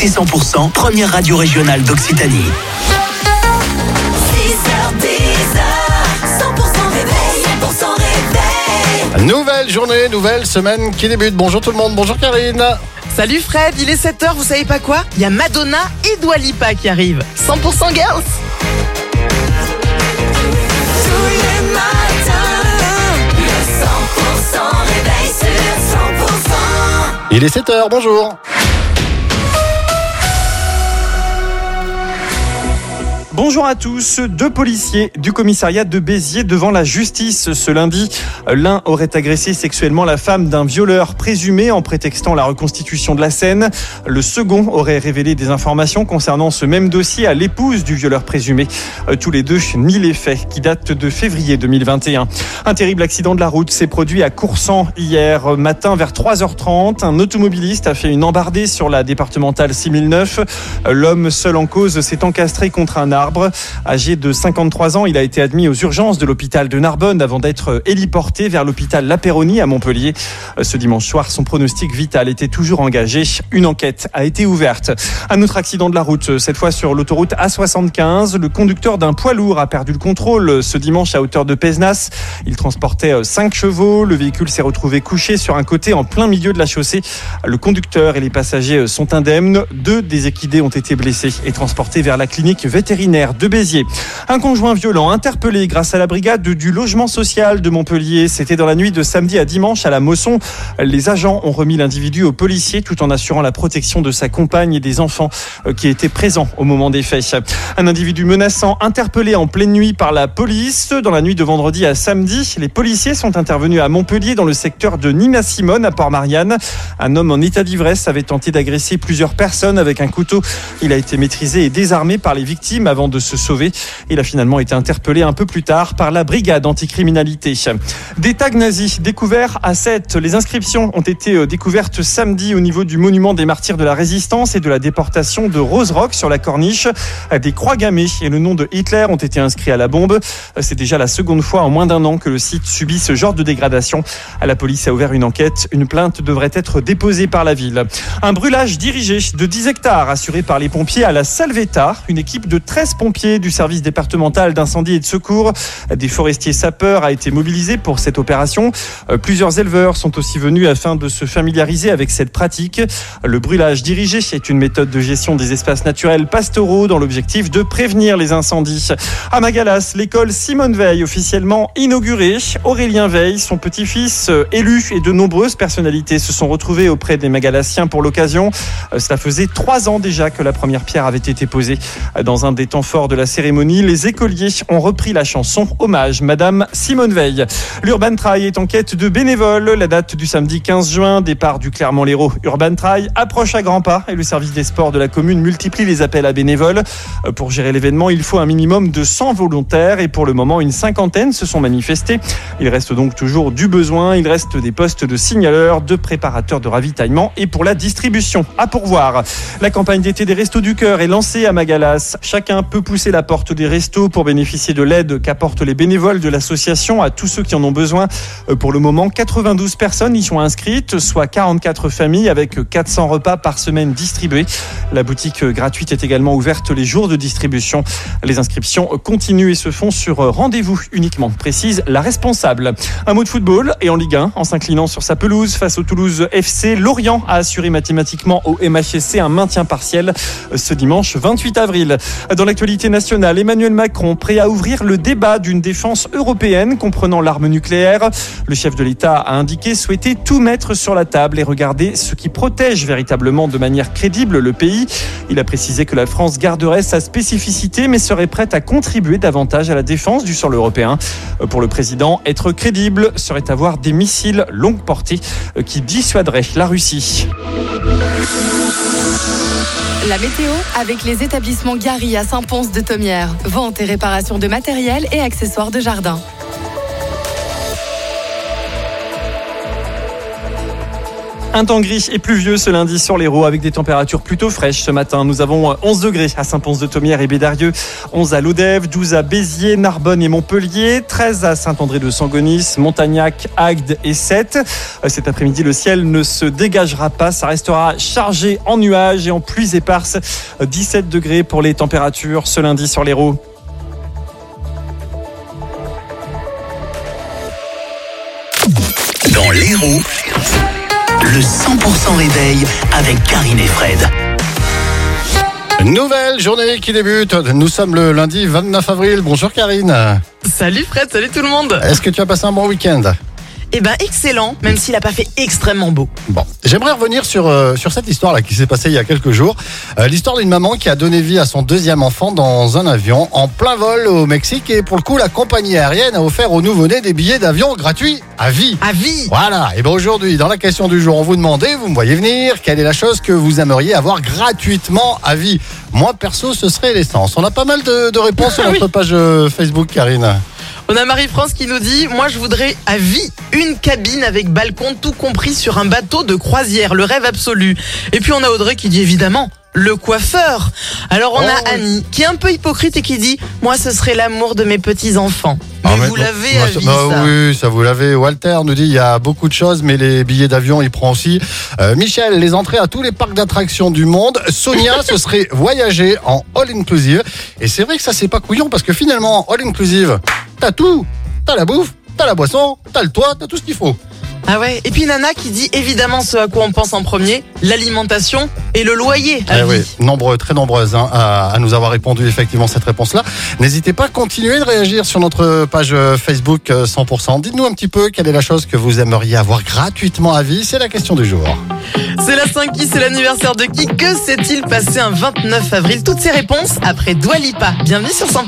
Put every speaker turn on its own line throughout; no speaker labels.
Écoutez 100%, première radio régionale d'Occitanie.
6h10, 100% réveil, 100% réveil.
Nouvelle journée, nouvelle semaine qui débute. Bonjour tout le monde, bonjour Karine.
Salut Fred, il est 7h, vous savez pas quoi? Il y a Madonna et Dua Lipa qui arrivent. 100% girls.
Tous les matins, le 100% réveil sur 100%.
Il est 7h, bonjour.
Bonjour à tous. 2 policiers du commissariat de Béziers devant la justice ce lundi. L'un aurait agressé sexuellement la femme d'un violeur présumé en prétextant la reconstitution de la scène. Le second aurait révélé des informations concernant ce même dossier à l'épouse du violeur présumé. Tous les deux nient les faits qui datent de février 2021. Un terrible accident de la route s'est produit à Coursan hier matin vers 3h30. Un automobiliste a fait une embardée sur la départementale 6009. L'homme seul en cause s'est encastré contre un arbre. Âgé de 53 ans, il a été admis aux urgences de l'hôpital de Narbonne avant d'être héliporté vers l'hôpital La Péronie à Montpellier. Ce dimanche soir, son pronostic vital était toujours engagé. Une enquête a été ouverte. Un autre accident de la route, cette fois sur l'autoroute A75. Le conducteur d'un poids lourd a perdu le contrôle ce dimanche à hauteur de Pézenas. Il transportait 5 chevaux. Le véhicule s'est retrouvé couché sur un côté en plein milieu de la chaussée. Le conducteur et les passagers sont indemnes. 2 des équidés ont été blessés et transportés vers la clinique vétérinaire de Béziers. Un conjoint violent interpellé grâce à la brigade du logement social de Montpellier. C'était dans la nuit de samedi à dimanche à la Mosson. Les agents ont remis l'individu aux policiers tout en assurant la protection de sa compagne et des enfants qui étaient présents au moment des faits. Un individu menaçant interpellé en pleine nuit par la police. Dans la nuit de vendredi à samedi, les policiers sont intervenus à Montpellier dans le secteur de Nina-Simone à Port-Marianne. Un homme en état d'ivresse avait tenté d'agresser plusieurs personnes avec un couteau. Il a été maîtrisé et désarmé par les victimes avant de se sauver. Il a finalement été interpellé un peu plus tard par la brigade anticriminalité. Des tags nazis découverts à Sète. Les inscriptions ont été découvertes samedi au niveau du monument des martyrs de la résistance et de la déportation de Rose-Rock sur la Corniche. Des croix gammées et le nom de Hitler ont été inscrits à la bombe. C'est déjà la seconde fois en moins d'1 an que le site subit ce genre de dégradation. La police a ouvert une enquête. Une plainte devrait être déposée par la ville. Un brûlage dirigé de 10 hectares assuré par les pompiers à la Salvetta. Une équipe de 13 pompiers du service départemental d'incendie et de secours, des forestiers sapeurs a été mobilisé pour cette opération. Plusieurs éleveurs sont aussi venus afin de se familiariser avec cette pratique. Le brûlage dirigé est une méthode de gestion des espaces naturels pastoraux dans l'objectif de prévenir les incendies. À Magalas, l'école Simone Veil officiellement inaugurée. Aurélien Veil, son petit-fils élu et de nombreuses personnalités se sont retrouvés auprès des Magalassiens pour l'occasion. Cela faisait 3 ans déjà que la première pierre avait été posée. Dans un des temps forts de la cérémonie, les écoliers ont repris la chanson Hommage Madame Simone Veil. L'Urban Trail est en quête de bénévoles. La date du samedi 15 juin, départ du Clermont-Lérault Urban Trail, approche à grands pas et le service des sports de la commune multiplie les appels à bénévoles. Pour gérer l'événement, il faut un minimum de 100 volontaires et pour le moment, une 50aine se sont manifestés. Il reste donc toujours du besoin. Il reste des postes de signaleurs, de préparateurs de ravitaillement et pour la distribution à pourvoir. La campagne d'été des Restos du Cœur est lancée à Magalas. Chacun peut pousser la porte des restos pour bénéficier de l'aide qu'apportent les bénévoles de l'association à tous ceux qui en ont besoin. Pour le moment, 92 personnes y sont inscrites, soit 44 familles avec 400 repas par semaine distribués. La boutique gratuite est également ouverte les jours de distribution. Les inscriptions continuent et se font sur rendez-vous uniquement, précise la responsable. Un mot de football et en Ligue 1, en s'inclinant sur sa pelouse face au Toulouse FC, Lorient a assuré mathématiquement au MHSC un maintien partiel ce dimanche 28 avril. Dans l'actualité nationale, Emmanuel Macron prêt à ouvrir le débat d'une défense européenne comprenant l'arme nucléaire. Le chef de l'État a indiqué souhaiter tout mettre sur la table et regarder ce qui protège véritablement de manière crédible le pays. Il a précisé que la France garderait sa spécificité mais serait prête à contribuer davantage à la défense du sol européen. Pour le président, être crédible serait avoir des missiles longue portée qui dissuaderaient la Russie.
La météo avec les établissements Gary à Saint-Pons de Thomières. Vente et réparation de matériel et accessoires de jardin.
Un temps gris et pluvieux ce lundi sur l'Hérault avec des températures plutôt fraîches ce matin. Nous avons 11 degrés à Saint-Pons-de-Thomières et Bédarieux, 11 à Lodève, 12 à Béziers, Narbonne et Montpellier, 13 à Saint-André-de-Sangonis, Montagnac, Agde et 7. Cet après-midi, le ciel ne se dégagera pas. Ça restera chargé en nuages et en pluies éparses. 17 degrés pour les températures ce lundi sur l'Hérault.
Dans l'Hérault, le 100% réveil avec Karine et Fred.
Nouvelle journée qui débute. Nous sommes le lundi 29 avril. Bonjour Karine.
Salut Fred, salut tout le monde.
Est-ce que tu as passé un bon week-end ?
Eh ben excellent, même s'il n'a pas fait extrêmement beau.
Bon, j'aimerais revenir sur cette histoire-là qui s'est passée il y a quelques jours. L'histoire d'une maman qui a donné vie à son deuxième enfant dans un avion en plein vol au Mexique. Et pour le coup, la compagnie aérienne a offert aux nouveau-nés des billets d'avion gratuits à vie.
À vie.
Voilà, et bien aujourd'hui, dans la question du jour, on vous demandait, vous me voyez venir, quelle est la chose que vous aimeriez avoir gratuitement à vie ? Moi, perso, ce serait l'essence. On a pas mal de réponses sur notre page Facebook, Karine.
On a Marie-France qui nous dit « Moi, je voudrais à vie une cabine avec balcon, tout compris sur un bateau de croisière, le rêve absolu. » Et puis on a Audrey qui dit évidemment le coiffeur. Alors on a Annie qui est un peu hypocrite et qui dit « Moi, ce serait l'amour de mes petits-enfants. » Mais vous l'avez à vie, ça.
Oui, ça vous l'avez. Walter nous dit il y a beaucoup de choses, mais les billets d'avion, il prend aussi. Michel, les entrées à tous les parcs d'attractions du monde. Sonia, ce serait voyager en all-inclusive. Et c'est vrai que ça, c'est pas couillon, parce que finalement, all-inclusive, t'as tout. T'as la bouffe, t'as la boisson, t'as le toit, t'as tout ce qu'il faut.
Ah ouais. Et puis Nana qui dit évidemment ce à quoi on pense en premier, l'alimentation et le loyer à vie.
Oui, très nombreuses à nous avoir répondu effectivement cette réponse-là. N'hésitez pas à continuer de réagir sur notre page Facebook 100%. Dites-nous un petit peu quelle est la chose que vous aimeriez avoir gratuitement à vie. C'est la question du jour.
C'est la 5 qui, c'est l'anniversaire de qui? Que s'est-il passé un 29 avril? Toutes ces réponses après Dua Lipa. Bienvenue sur 100%.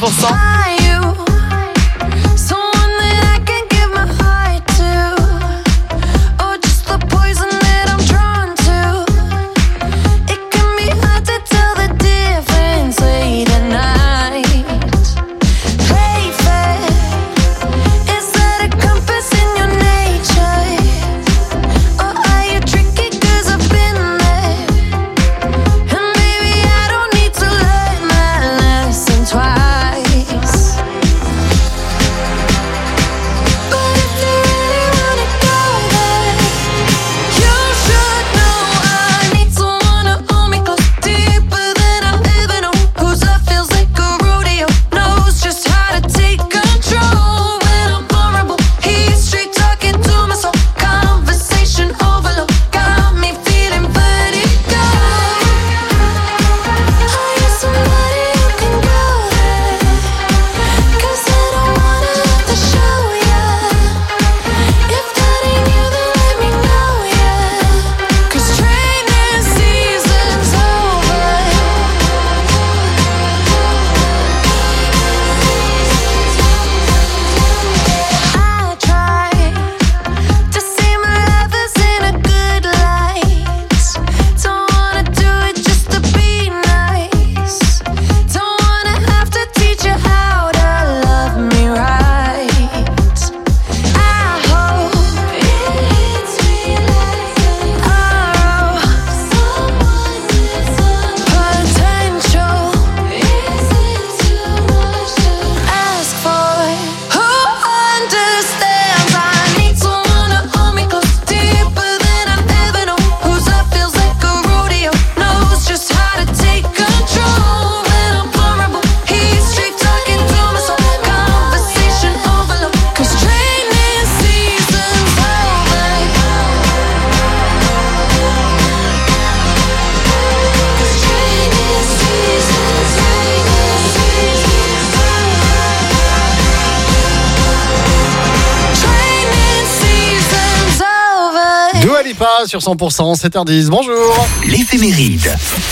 Dua Lipa sur 100%, 7h10, bonjour.
L'éphéméride.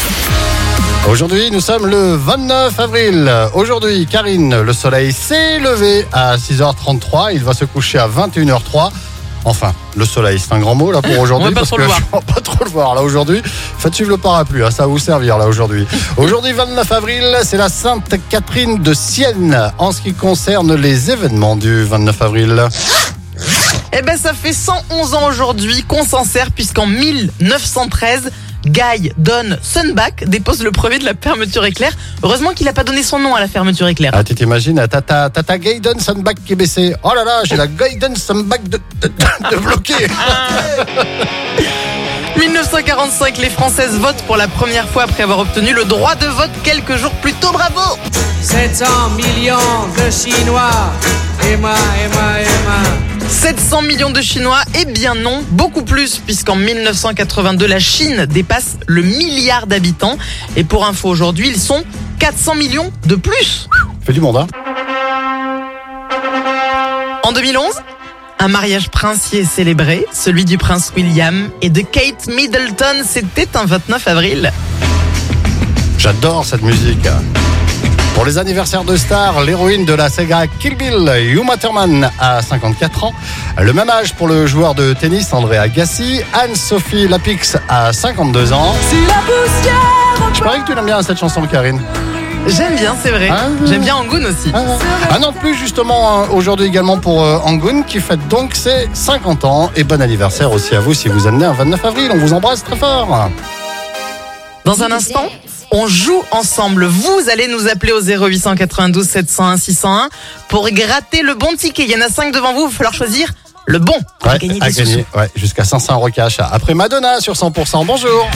Aujourd'hui, nous sommes le 29 avril. Aujourd'hui, Karine, le soleil s'est levé à 6h33. Il va se coucher à 21h03. Enfin, le soleil, c'est un grand mot là pour aujourd'hui.
On va pas trop le voir.
On va pas trop le voir là aujourd'hui. Faites suivre le parapluie, ça va vous servir là aujourd'hui. Aujourd'hui, 29 avril, c'est la Sainte Catherine de Sienne. En ce qui concerne les événements du 29 avril.
Eh ben, ça fait 111 ans aujourd'hui qu'on s'en sert, puisqu'en 1913, Guy Don Sunback dépose le brevet de la fermeture éclair. Heureusement qu'il n'a pas donné son nom à la fermeture éclair.
Ah, tu t'imagines, Tata Gaydon Sunback qui est baissé. Oh là là, j'ai la Gaydon Sunback de bloquer.
1945, les Françaises votent pour la première fois après avoir obtenu le droit de vote quelques jours plus tôt. Bravo!
700 millions de Chinois. Emma.
700 millions de Chinois, eh bien non, beaucoup plus, puisqu'en 1982, la Chine dépasse le milliard d'habitants. Et pour info, aujourd'hui, ils sont 400 millions de plus.
Fait du monde, hein.
En 2011, un mariage princier est célébré, celui du prince William et de Kate Middleton. C'était un 29 avril.
J'adore cette musique. Pour les anniversaires de stars, l'héroïne de la saga Kill Bill, Uma Thurman, a 54 ans. Le même âge pour le joueur de tennis André Agassi. Anne-Sophie Lapix a 52 ans. Je parie que tu aimes bien cette chanson, Karine.
J'aime bien, c'est vrai. J'aime bien Angoon aussi.
Un an de plus justement aujourd'hui également pour Angoon qui fête donc ses 50 ans. Et bon anniversaire aussi à vous si vous êtes né un 29 avril. On vous embrasse très fort.
Dans un instant, on joue ensemble. Vous allez nous appeler au 0892 701 601 pour gratter le bon ticket. Il y en a 5 devant vous, il va falloir choisir le bon pour gagner des sous.
Ouais, jusqu'à 500 € cash. Après Madonna sur 100%. Bonjour.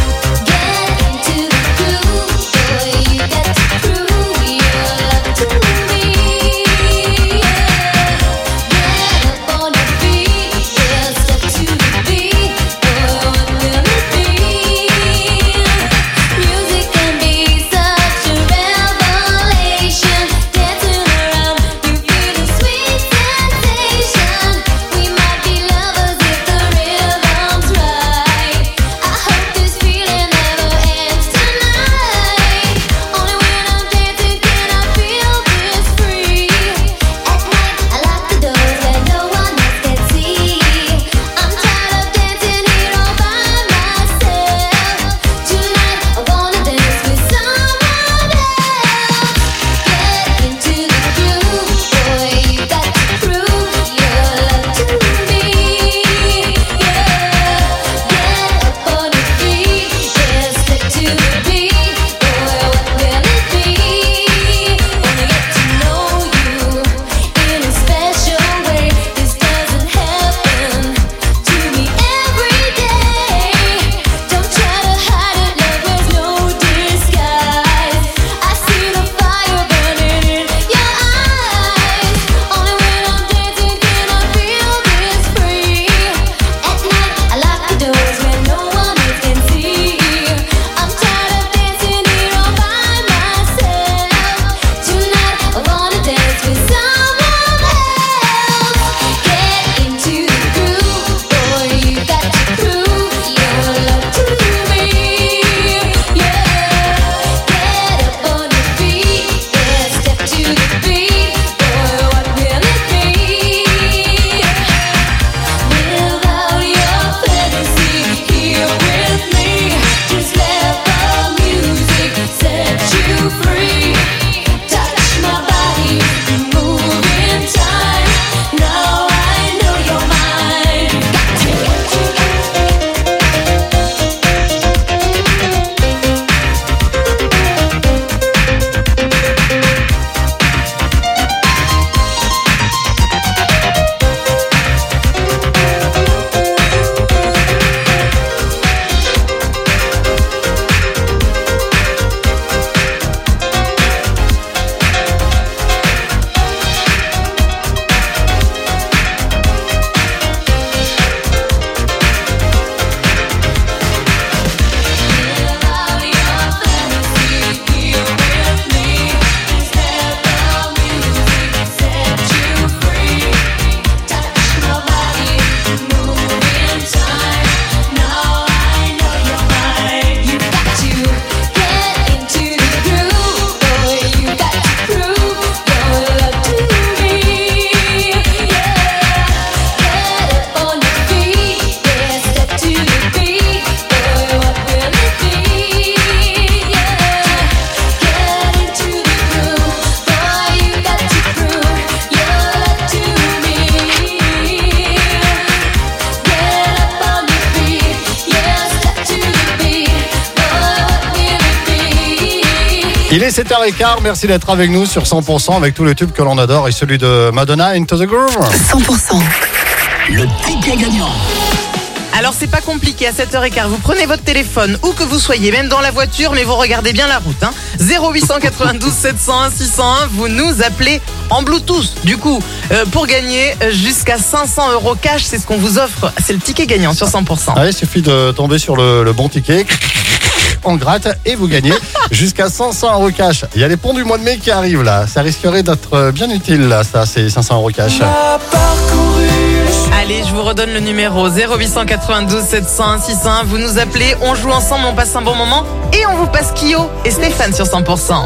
Il est 7h15, merci d'être avec nous sur 100% avec tous les tubes que l'on adore et celui de Madonna, Into the Groove.
100%.
Le ticket gagnant.
Alors c'est pas compliqué, à 7h15, vous prenez votre téléphone, où que vous soyez, même dans la voiture, mais vous regardez bien la route. 0892 701 601, vous nous appelez en Bluetooth. Du coup, pour gagner jusqu'à 500 € cash, c'est ce qu'on vous offre, c'est le ticket gagnant sur 100%.
Allez, il suffit de tomber sur le bon ticket, on gratte et vous gagnez jusqu'à 500 € cash. Il y a les ponts du mois de mai qui arrivent là, ça risquerait d'être bien utile là, ça, ces 500 € cash.
Allez, je vous redonne le numéro 0892 701 601. Vous nous appelez, on joue ensemble, on passe un bon moment et on vous passe Kyo et Stéphane sur 100%.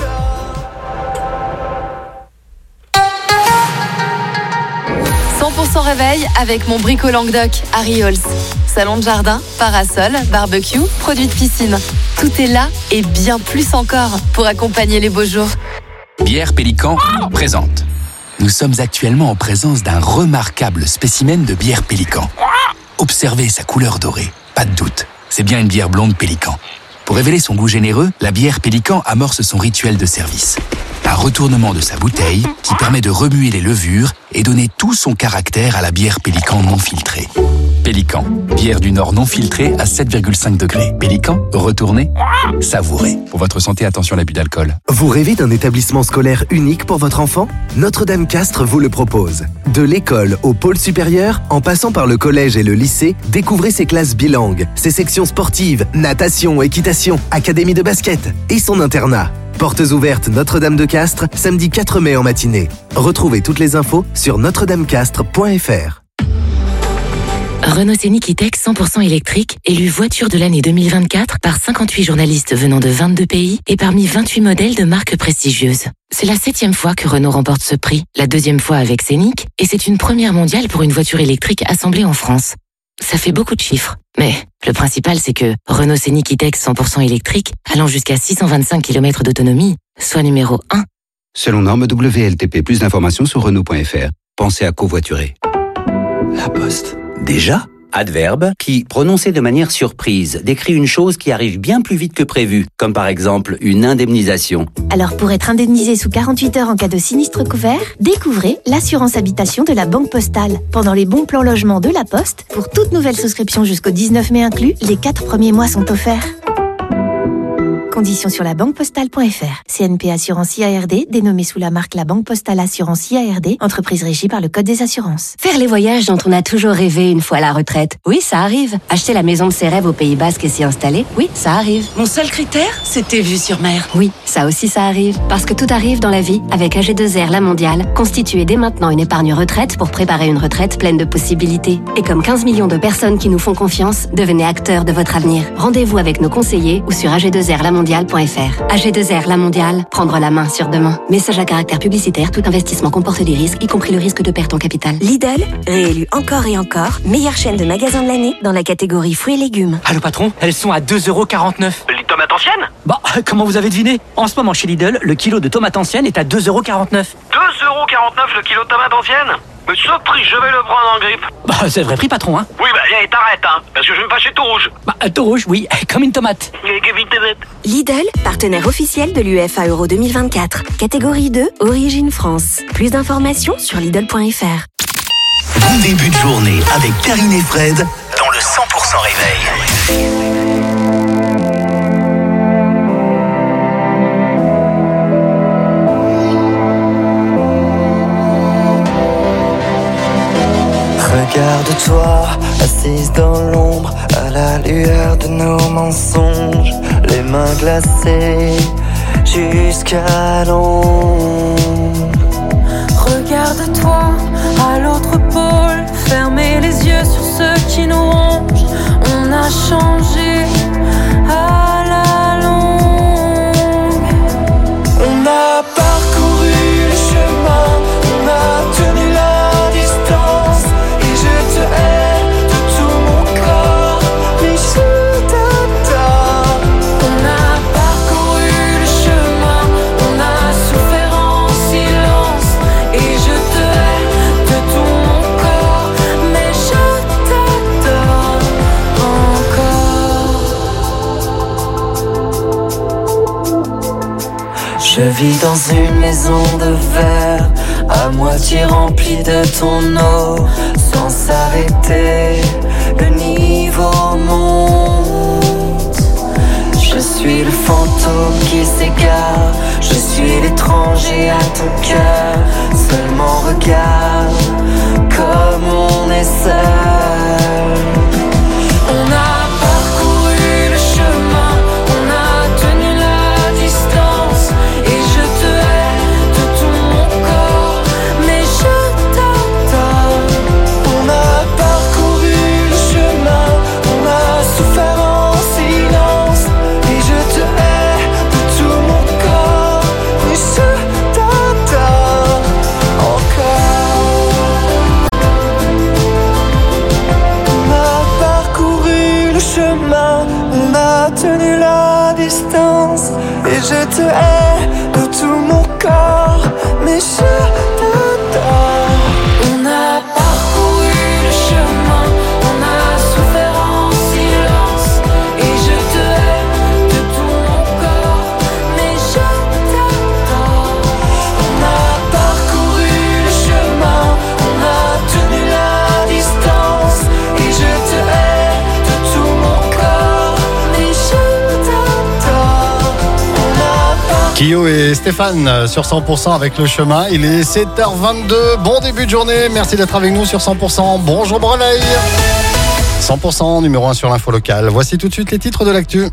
Réveil avec mon Brico Languedoc, Harry Halls. Salon de jardin, parasol, barbecue, produits de piscine. Tout est là et bien plus encore pour accompagner les beaux jours.
Bière Pélican présente. Nous sommes actuellement en présence d'un remarquable spécimen de bière Pélican. Observez sa couleur dorée. Pas de doute, c'est bien une bière blonde Pélican. Pour révéler son goût généreux, la bière Pélican amorce son rituel de service. Un retournement de sa bouteille qui permet de remuer les levures et donner tout son caractère à la bière Pélican non filtrée. Pélican, bière du Nord non filtrée à 7,5 degrés. Pélican, retournez, savourez. Pour votre santé, attention à l'abus d'alcool.
Vous rêvez d'un établissement scolaire unique pour votre enfant ? Notre-Dame-Castres vous le propose. De l'école au pôle supérieur, en passant par le collège et le lycée, découvrez ses classes bilingues, ses sections sportives, natation, équitation, académie de basket et son internat. Portes ouvertes Notre-Dame de Castres, samedi 4 mai en matinée. Retrouvez toutes les infos sur notre-dame-castres.fr.
Renault Scénic E-Tech 100% électrique, élu voiture de l'année 2024 par 58 journalistes venant de 22 pays et parmi 28 modèles de marques prestigieuses. C'est la 7e fois que Renault remporte ce prix, la 2e fois avec Scénic, et c'est une première mondiale pour une voiture électrique assemblée en France. Ça fait beaucoup de chiffres, mais le principal c'est que Renault Scénic E-Tech 100% électrique, allant jusqu'à 625 km d'autonomie, soit numéro 1.
Selon norme WLTP, plus d'informations sur Renault.fr. Pensez à covoiturer.
La Poste. Déjà ? Adverbe qui, prononcé de manière surprise, décrit une chose qui arrive bien plus vite que prévu, comme par exemple une indemnisation.
Alors pour être indemnisé sous 48 heures en cas de sinistre couvert, découvrez l'assurance habitation de la Banque Postale. Pendant les bons plans logement de la Poste, pour toute nouvelle souscription jusqu'au 19 mai inclus, les 4 premiers mois sont offerts. Conditions sur la banquepostale.fr. CNP Assurance IARD, dénommée sous la marque La Banque Postale Assurance IARD, entreprise régie par le Code des assurances.
Faire les voyages dont on a toujours rêvé une fois à la retraite. Oui, ça arrive. Acheter la maison de ses rêves au Pays Basque et s'y installer. Oui, ça arrive.
Mon seul critère, c'était vue sur mer.
Oui, ça aussi ça arrive. Parce que tout arrive dans la vie. Avec AG2R La Mondiale, constituez dès maintenant une épargne retraite pour préparer une retraite pleine de possibilités. Et comme 15 millions de personnes qui nous font confiance, devenez acteurs de votre avenir. Rendez-vous avec nos conseillers ou sur AG2RLamondiale.fr. AG2R La Mondiale, prendre la main sur demain. Message à caractère publicitaire, tout investissement comporte des risques, y compris le risque de perte en capital.
Lidl, réélu encore et encore, meilleure chaîne de magasins de l'année dans la catégorie fruits et légumes.
Allô patron, elles sont à 2,49 €.
Les tomates anciennes ?
Bah, comment vous avez deviné ? En ce moment chez Lidl, le kilo de tomates anciennes est à 2,49 €.
2,49 € le kilo de tomates anciennes ? Mais ce prix, je vais le prendre en grippe.
Bah, c'est le vrai prix, patron, hein.
Oui, bah, t'arrêtes, hein, parce que je vais me fâcher tout rouge.
Bah, tout rouge, oui, comme une tomate.
Lidl, partenaire officiel de l'UEFA Euro 2024. Catégorie 2, Origine France. Plus d'informations sur Lidl.fr.
Bon début de journée avec Karine et Fred dans le 100% réveil.
Regarde-toi, assise dans l'ombre, à la lueur de nos mensonges, les mains glacées jusqu'à l'ombre.
Regarde-toi, à l'autre pôle, fermez les yeux sur ceux qui nous rongent. On a changé à la longue.
On a parcouru le chemin, on a tenu la distance. Je te hais de tout mon corps, mais je t'adore.
On a parcouru le chemin, on a souffert en silence. Et je te hais de tout mon corps, mais je t'adore encore.
Je vis dans une maison de verre, à moitié remplie de ton eau. Sans s'arrêter, le niveau monte. Je suis le fantôme qui s'égare, je suis l'étranger à ton cœur. Seulement regarde comme on est seul. On a parcouru le chemin, on a tenu la distance. Et je te hais de tout mon corps, mais je t'adore. On a parcouru le chemin, on a souffert en silence. Et je te hais de tout mon corps, mais je t'adore encore. On a parcouru le chemin, on a tenu la distance. Et je te hais de tout mon corps, mais je t'adore. On a parcouru le chemin, on a souffert en silence. Et je te hais de tout mon corps, mais je t'adore. On a parcouru le chemin, on a tenu la distance. Et je te hais de tout mon corps, mais je t'adore. On a parcouru.
Kyo et Stéphane sur 100% avec le chemin. Il est 7h22. Bon début de journée. Merci d'être avec nous sur 100%. Bonjour Breveil. 100% numéro 1 sur l'info locale. Voici tout de suite les titres de l'actu.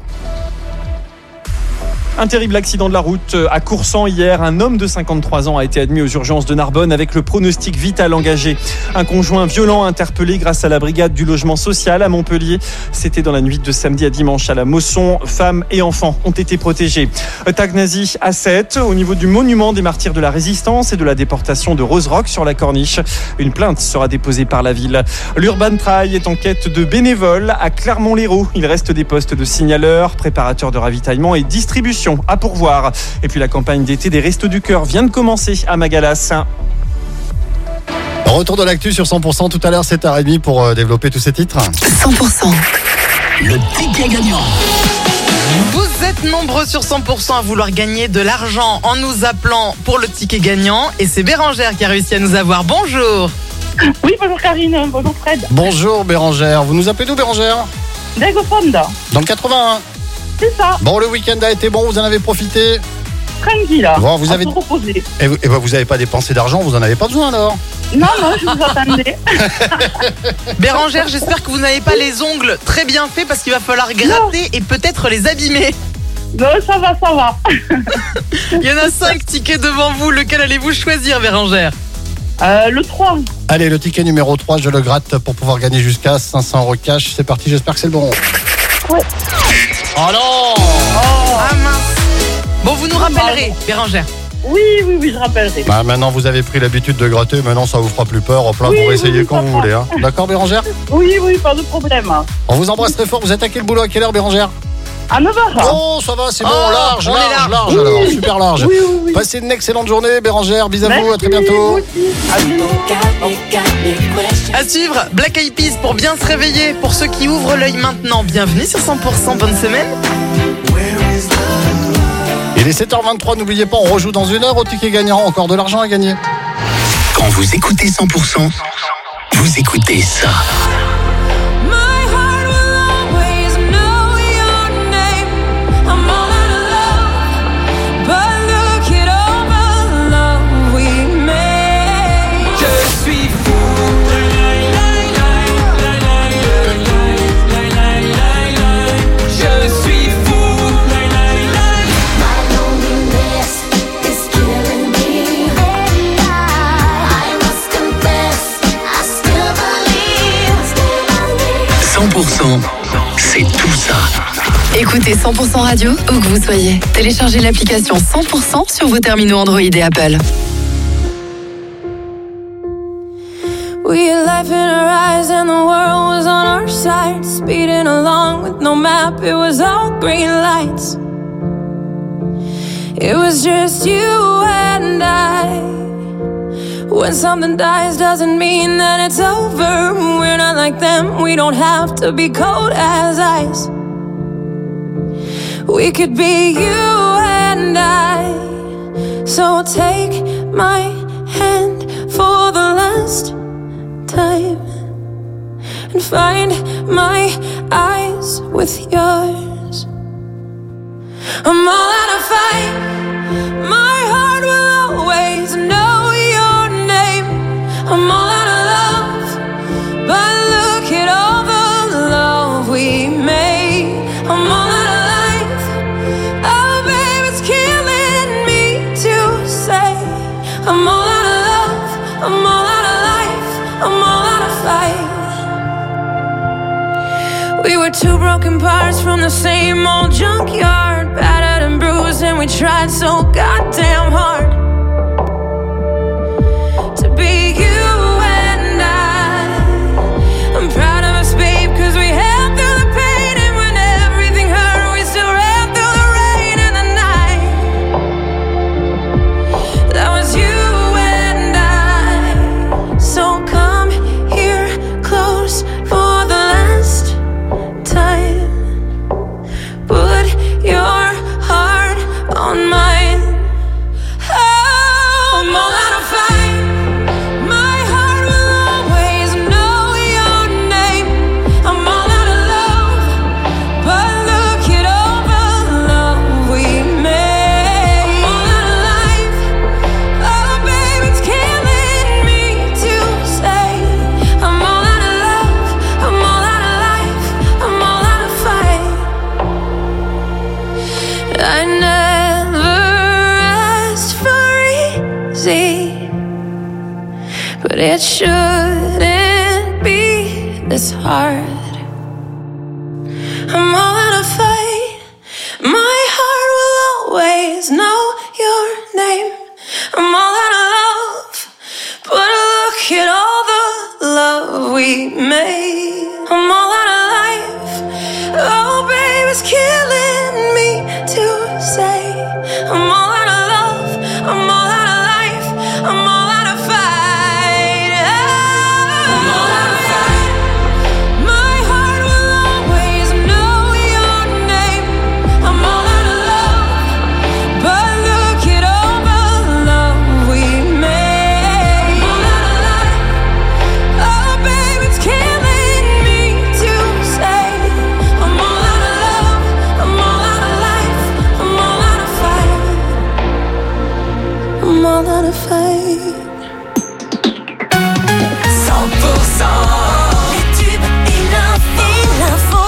Un terrible accident de la route à Coursan hier. Un homme de 53 ans a été admis aux urgences de Narbonne avec le pronostic vital engagé. Un conjoint violent interpellé grâce à la brigade du logement social à Montpellier. C'était dans la nuit de samedi à dimanche à la Mosson. Femmes et enfants ont été protégés. Tag nazi à 7 au niveau du monument des martyrs de la résistance et de la déportation de Roserock sur la Corniche. Une plainte sera déposée par la ville. L'Urban Trail est en quête de bénévoles à Clermont-Lérault. Il reste des postes de signaleurs, préparateurs de ravitaillement et distribution à pourvoir. Et puis la campagne d'été des Restos du Cœur vient de commencer à Magalas.
Retour de l'actu sur 100% tout à l'heure 7h30 pour développer tous ces titres.
100%.
Le ticket gagnant.
Vous êtes nombreux sur 100% à vouloir gagner de l'argent en nous appelant pour le ticket gagnant. Et c'est Bérangère qui a réussi à nous avoir. Bonjour.
Oui, bonjour Karine, bonjour Fred.
Bonjour Bérangère. Vous nous appelez d'où Bérangère?
Dagofonda.
Dans le 81.
C'est ça.
Bon, le week-end a été bon, vous en avez profité?
Tranquille.
Bon, vous avez...
se reposer.
Et vous n'avez pas dépensé d'argent, vous en avez pas besoin alors?
Non, je vous attendais.
Bérangère, j'espère que vous n'avez pas les ongles très bien faits parce qu'il va falloir gratter et peut-être les abîmer.
Non, ça va.
Il y en a 5 tickets devant vous. Lequel allez-vous choisir, Bérangère?
Le 3.
Allez, le ticket numéro 3, je le gratte pour pouvoir gagner jusqu'à 500 € cash. C'est parti, j'espère que c'est le bon.
Ouais.
Oh non!
Ah mince. Bon, vous nous rappellerez, Bérangère.
Oui, je rappellerai.
Bah, maintenant, vous avez pris l'habitude de gratter. Maintenant, ça vous fera plus peur. Hop là,
Oui,
pour essayer
oui,
quand vous voulez. Hein. D'accord, Bérangère?
Oui, pas de problème.
On vous embrasse très fort. Vous attaquez le boulot à quelle heure, Bérangère?
À 9h.
Oh, ça va, c'est bon, large,
on est
large,
Oui.
alors, super large.
Oui.
Passez une excellente journée, Bérangère. Bisous à vous, à
Merci,
très bientôt.
vous aussi.
À suivre, Black Eyed Peas pour bien se réveiller. Pour ceux qui ouvrent l'œil maintenant, bienvenue sur 100%. Bonne semaine.
Il est 7h23, n'oubliez pas, on rejoue dans une heure au ticket gagnant. Encore de l'argent à gagner.
Quand vous écoutez 100%, vous écoutez ça. C'est tout ça.
Écoutez 100% Radio, où que vous soyez. Téléchargez l'application 100% sur vos terminaux Android et Apple.
We had life in our eyes and the world was on our side. Speeding along with no map, it was all green lights. It was just you and I. When something dies doesn't mean that it's over. We're not like them, we don't have to be cold as ice. We could be you and I. So take my hand for the last time and find my eyes with yours. I'm all out of fight. My heart will always know your name. I'm all out of love, but look at all the love we made. I'm all out of life. Oh, babe, it's killing me to say. I'm all out of love. I'm all out of life. I'm all out of fight. We were two broken parts from the same old junkyard, battered and bruised, and we tried so goddamn hard to be you and I. I'm proud of us, babe, cause we held through the pain, and when everything hurt, we still ran through the rain and the night. That was you and I. So come here close for the last time. Put your heart on mine. Oh, I'm all out of fight. My heart will always know your name. I'm all out of love, but look at all the love we made. I'm all out of life. Oh, babe, it's killing me to say. I'm all out of love. I'm all out of life. I'm all out of fight. I never asked for easy, but it shouldn't be this hard. I'm all out of fight. My heart will always know your name. I'm all out of love, but look at all the love we made. I'm all out of life. Oh, babe, it's killing me to say. I'm all out of love. I'm all out of life. I'm all out of fight. I'm all out of fight. My heart will always know your name. I'm all out of love, but look at all the love we made. I'm all out of life. Oh, babe, it's killing me to say. I'm all out of love. I'm all out of life. I'm all out of fight. I'm all out of fight.
100% les tubes et l'info.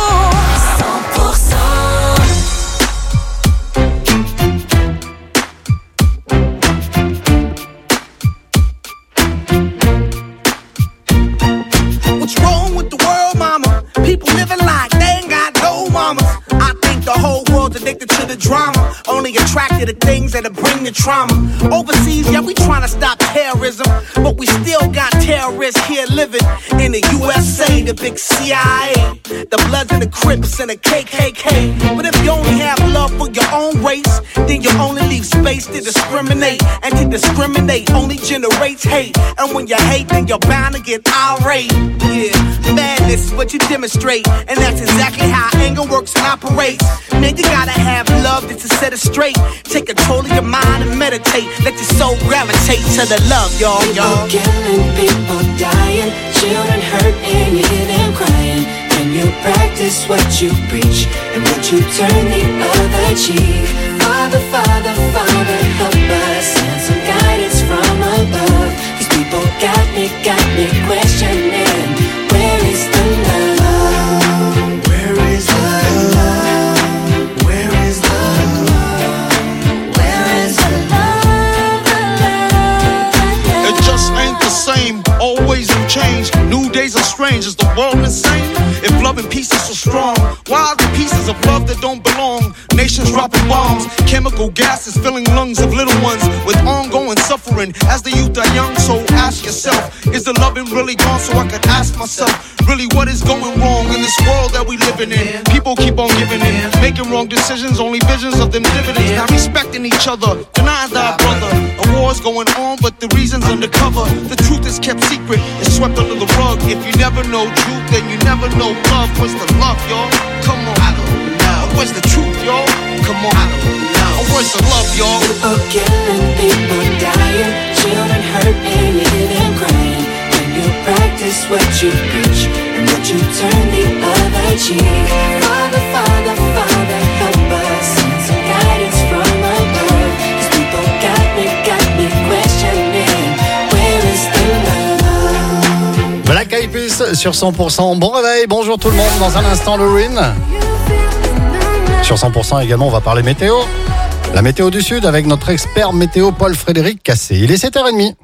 100%.
What's wrong with the world, mama? People living like they ain't got no mamas. I think the whole world's addicted to the drama, only attracted to things that'll bring the trauma. Overseas, yeah, we trying to stop terrorism, but we still got terrorists here living in the USA, the big CIA, the Bloods and the Crips and the KKK. But if you only have love for your own race, then you only leave space to discriminate, and to discriminate only generates hate. And when you hate, then you're bound to get irate. Yeah, madness is what you demonstrate, and that's exactly how anger works and operates. Man, you gotta have love just to set it straight. Take control of your mind and meditate. Let your soul gravitate to the love, y'all.
People killing, people dying, children hurt and you hear them crying. When you practice what you preach and what you turn the other cheek. Father, Father, Father, help us, send some guidance from above. These people got me questioning, where is the love? Where is the love? Where is the love? Where is the love?
It just ain't the same, always new change. New days are strange, is the world insane? If love and peace is so strong, why are the pieces of love that don't belong? Nations dropping bombs, chemical gases filling lungs of little ones with ongoing suffering as the youth are young. So ask yourself, is the loving really gone? So I could ask myself, really what is going wrong in this world that we living in? People keep on giving in, making wrong decisions, only visions of them dividends. Not respecting each other, denying thy brother. A war's going on, but the reason's undercover. The truth is kept secret, it's swept under the rug. If you never know truth, then you never know love. What's the love, y'all? Come on, I don't know. Where's the truth, y'all? Come on, I don't know. Where's the love, y'all?
People killing, people
practice what you preach, and that you turn the other cheek. Father, Father, Father, help us. Send some guidance from above. 'Cause people got me questioning, where is the love?
Black Eyed Peas sur 100%. Bon réveil, bonjour tout le monde. Dans un instant, Lorraine. Sur 100% également, on va parler météo. La météo du Sud avec notre expert météo Paul-Frédéric Cassé. Il est 7h30.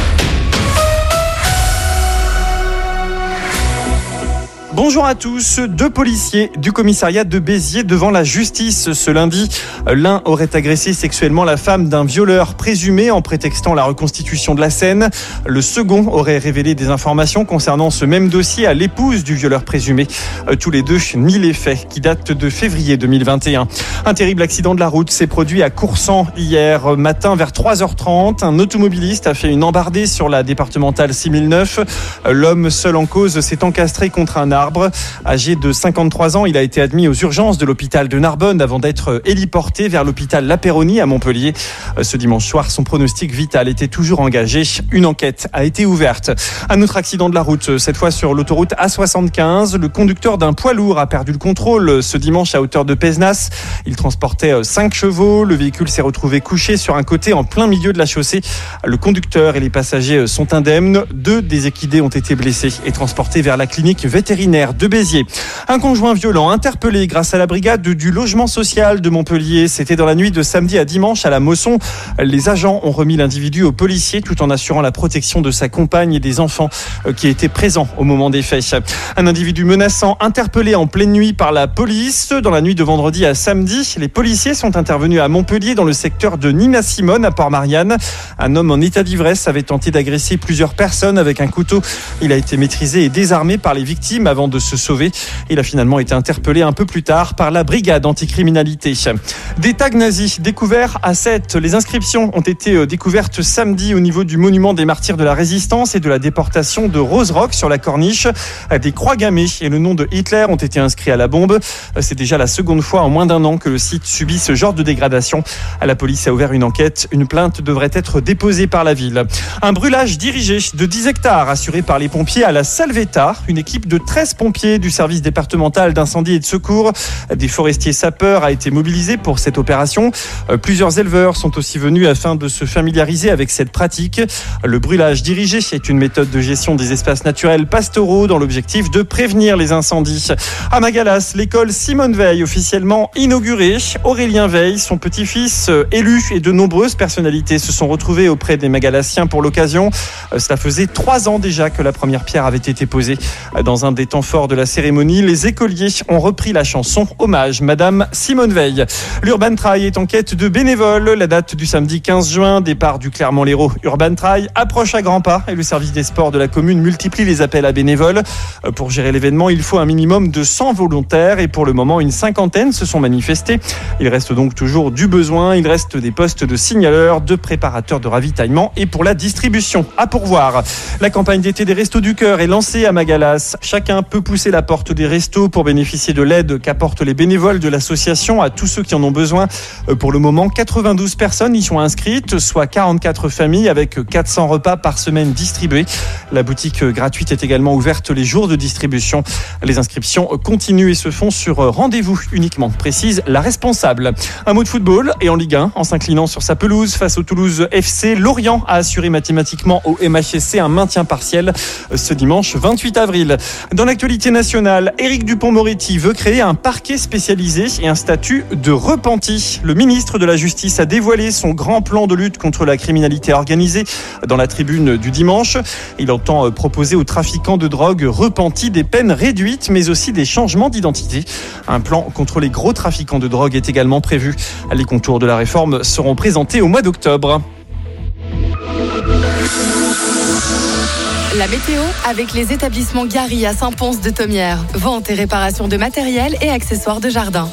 Bonjour à tous. 2 policiers du commissariat de Béziers devant la justice ce lundi. L'un aurait agressé sexuellement la femme d'un violeur présumé en prétextant la reconstitution de la scène. Le second aurait révélé des informations concernant ce même dossier à l'épouse du violeur présumé. Tous les deux nient les faits qui datent de février 2021. Un terrible accident de la route s'est produit à Coursan hier matin vers 3h30. Un automobiliste a fait une embardée sur la départementale 6009. L'homme seul en cause s'est encastré contre un arbre. Âgé de 53 ans, il a été admis aux urgences de l'hôpital de Narbonne avant d'être héliporté vers l'hôpital La Péronie à Montpellier. Ce dimanche soir, son pronostic vital était toujours engagé. Une enquête a été ouverte. Un autre accident de la route, cette fois sur l'autoroute A75. Le conducteur d'un poids lourd a perdu le contrôle ce dimanche à hauteur de Pézenas. Il transportait 5 chevaux. Le véhicule s'est retrouvé couché sur un côté en plein milieu de la chaussée. Le conducteur et les passagers sont indemnes. 2 des équidés ont été blessés et transportés vers la clinique vétérinaire de Béziers. Un conjoint violent interpellé grâce à la brigade du logement social de Montpellier. C'était dans la nuit de samedi à dimanche à la Mosson. Les agents ont remis l'individu aux policiers tout en assurant la protection de sa compagne et des enfants qui étaient présents au moment des faits. Un individu menaçant interpellé en pleine nuit par la police. Dans la nuit de vendredi à samedi, les policiers sont intervenus à Montpellier dans le secteur de Nina-Simone à Port-Marianne. Un homme en état d'ivresse avait tenté d'agresser plusieurs personnes avec un couteau. Il a été maîtrisé et désarmé par les victimes avant de se sauver. Il a finalement été interpellé un peu plus tard par la brigade anticriminalité. Des tags nazis découverts à Sète. Les inscriptions ont été découvertes samedi au niveau du monument des martyrs de la résistance et de la déportation de Rose-Rock sur la Corniche. Des croix gammées et le nom de Hitler ont été inscrits à la bombe. C'est déjà la seconde fois en moins d'un an que le site subit ce genre de dégradation. La police a ouvert une enquête. Une plainte devrait être déposée par la ville. Un brûlage dirigé de 10 hectares assuré par les pompiers à la Salvetta. Une équipe de 13 pompiers du service départemental d'incendie et de secours, des forestiers sapeurs a été mobilisé pour cette opération. Plusieurs éleveurs sont aussi venus afin de se familiariser avec cette pratique. Le brûlage dirigé est une méthode de gestion des espaces naturels pastoraux dans l'objectif de prévenir les incendies. À Magalas, l'école Simone Veil officiellement inaugurée. Aurélien Veil, son petit-fils élu et de nombreuses personnalités se sont retrouvés auprès des Magalassiens pour l'occasion. Cela faisait 3 ans déjà que la première pierre avait été posée. Dans un des temps forts de la cérémonie, les écoliers ont repris la chanson Hommage Madame Simone Veil. L'Urban Trail est en quête de bénévoles. La date du samedi 15 juin, départ du Clermont-Lérault Urban Trail, approche à grands pas et le service des sports de la commune multiplie les appels à bénévoles. Pour gérer l'événement, il faut un minimum de 100 volontaires et pour le moment, une 50aine se sont manifestés. Il reste donc toujours du besoin. Il reste des postes de signaleurs, de préparateurs de ravitaillement et pour la distribution à pourvoir. La campagne d'été des Restos du Cœur est lancée à Magalas. Chacun peut pousser la porte des restos pour bénéficier de l'aide qu'apportent les bénévoles de l'association à tous ceux qui en ont besoin. Pour le moment, 92 personnes y sont inscrites, soit 44 familles avec 400 repas par semaine distribués. La boutique gratuite est également ouverte les jours de distribution. Les inscriptions continuent et se font sur rendez-vous uniquement, précise la responsable. Un mot de football et en Ligue 1, en s'inclinant sur sa pelouse face au Toulouse FC, Lorient a assuré mathématiquement au MHSC un maintien partiel ce dimanche 28 avril. Dans l'actualité nationale, Éric Dupond-Moretti veut créer un parquet spécialisé et un statut de repenti. Le ministre de la Justice a dévoilé son grand plan de lutte contre la criminalité organisée dans la tribune du dimanche. Il entend proposer aux trafiquants de drogue repentis des peines réduites, mais aussi des changements d'identité. Un plan contre les gros trafiquants de drogue est également prévu. Les contours de la réforme seront présentés au mois d'octobre.
La météo avec les établissements Gary à Saint-Pons de Thomières. Vente et réparation de matériel et accessoires de jardin.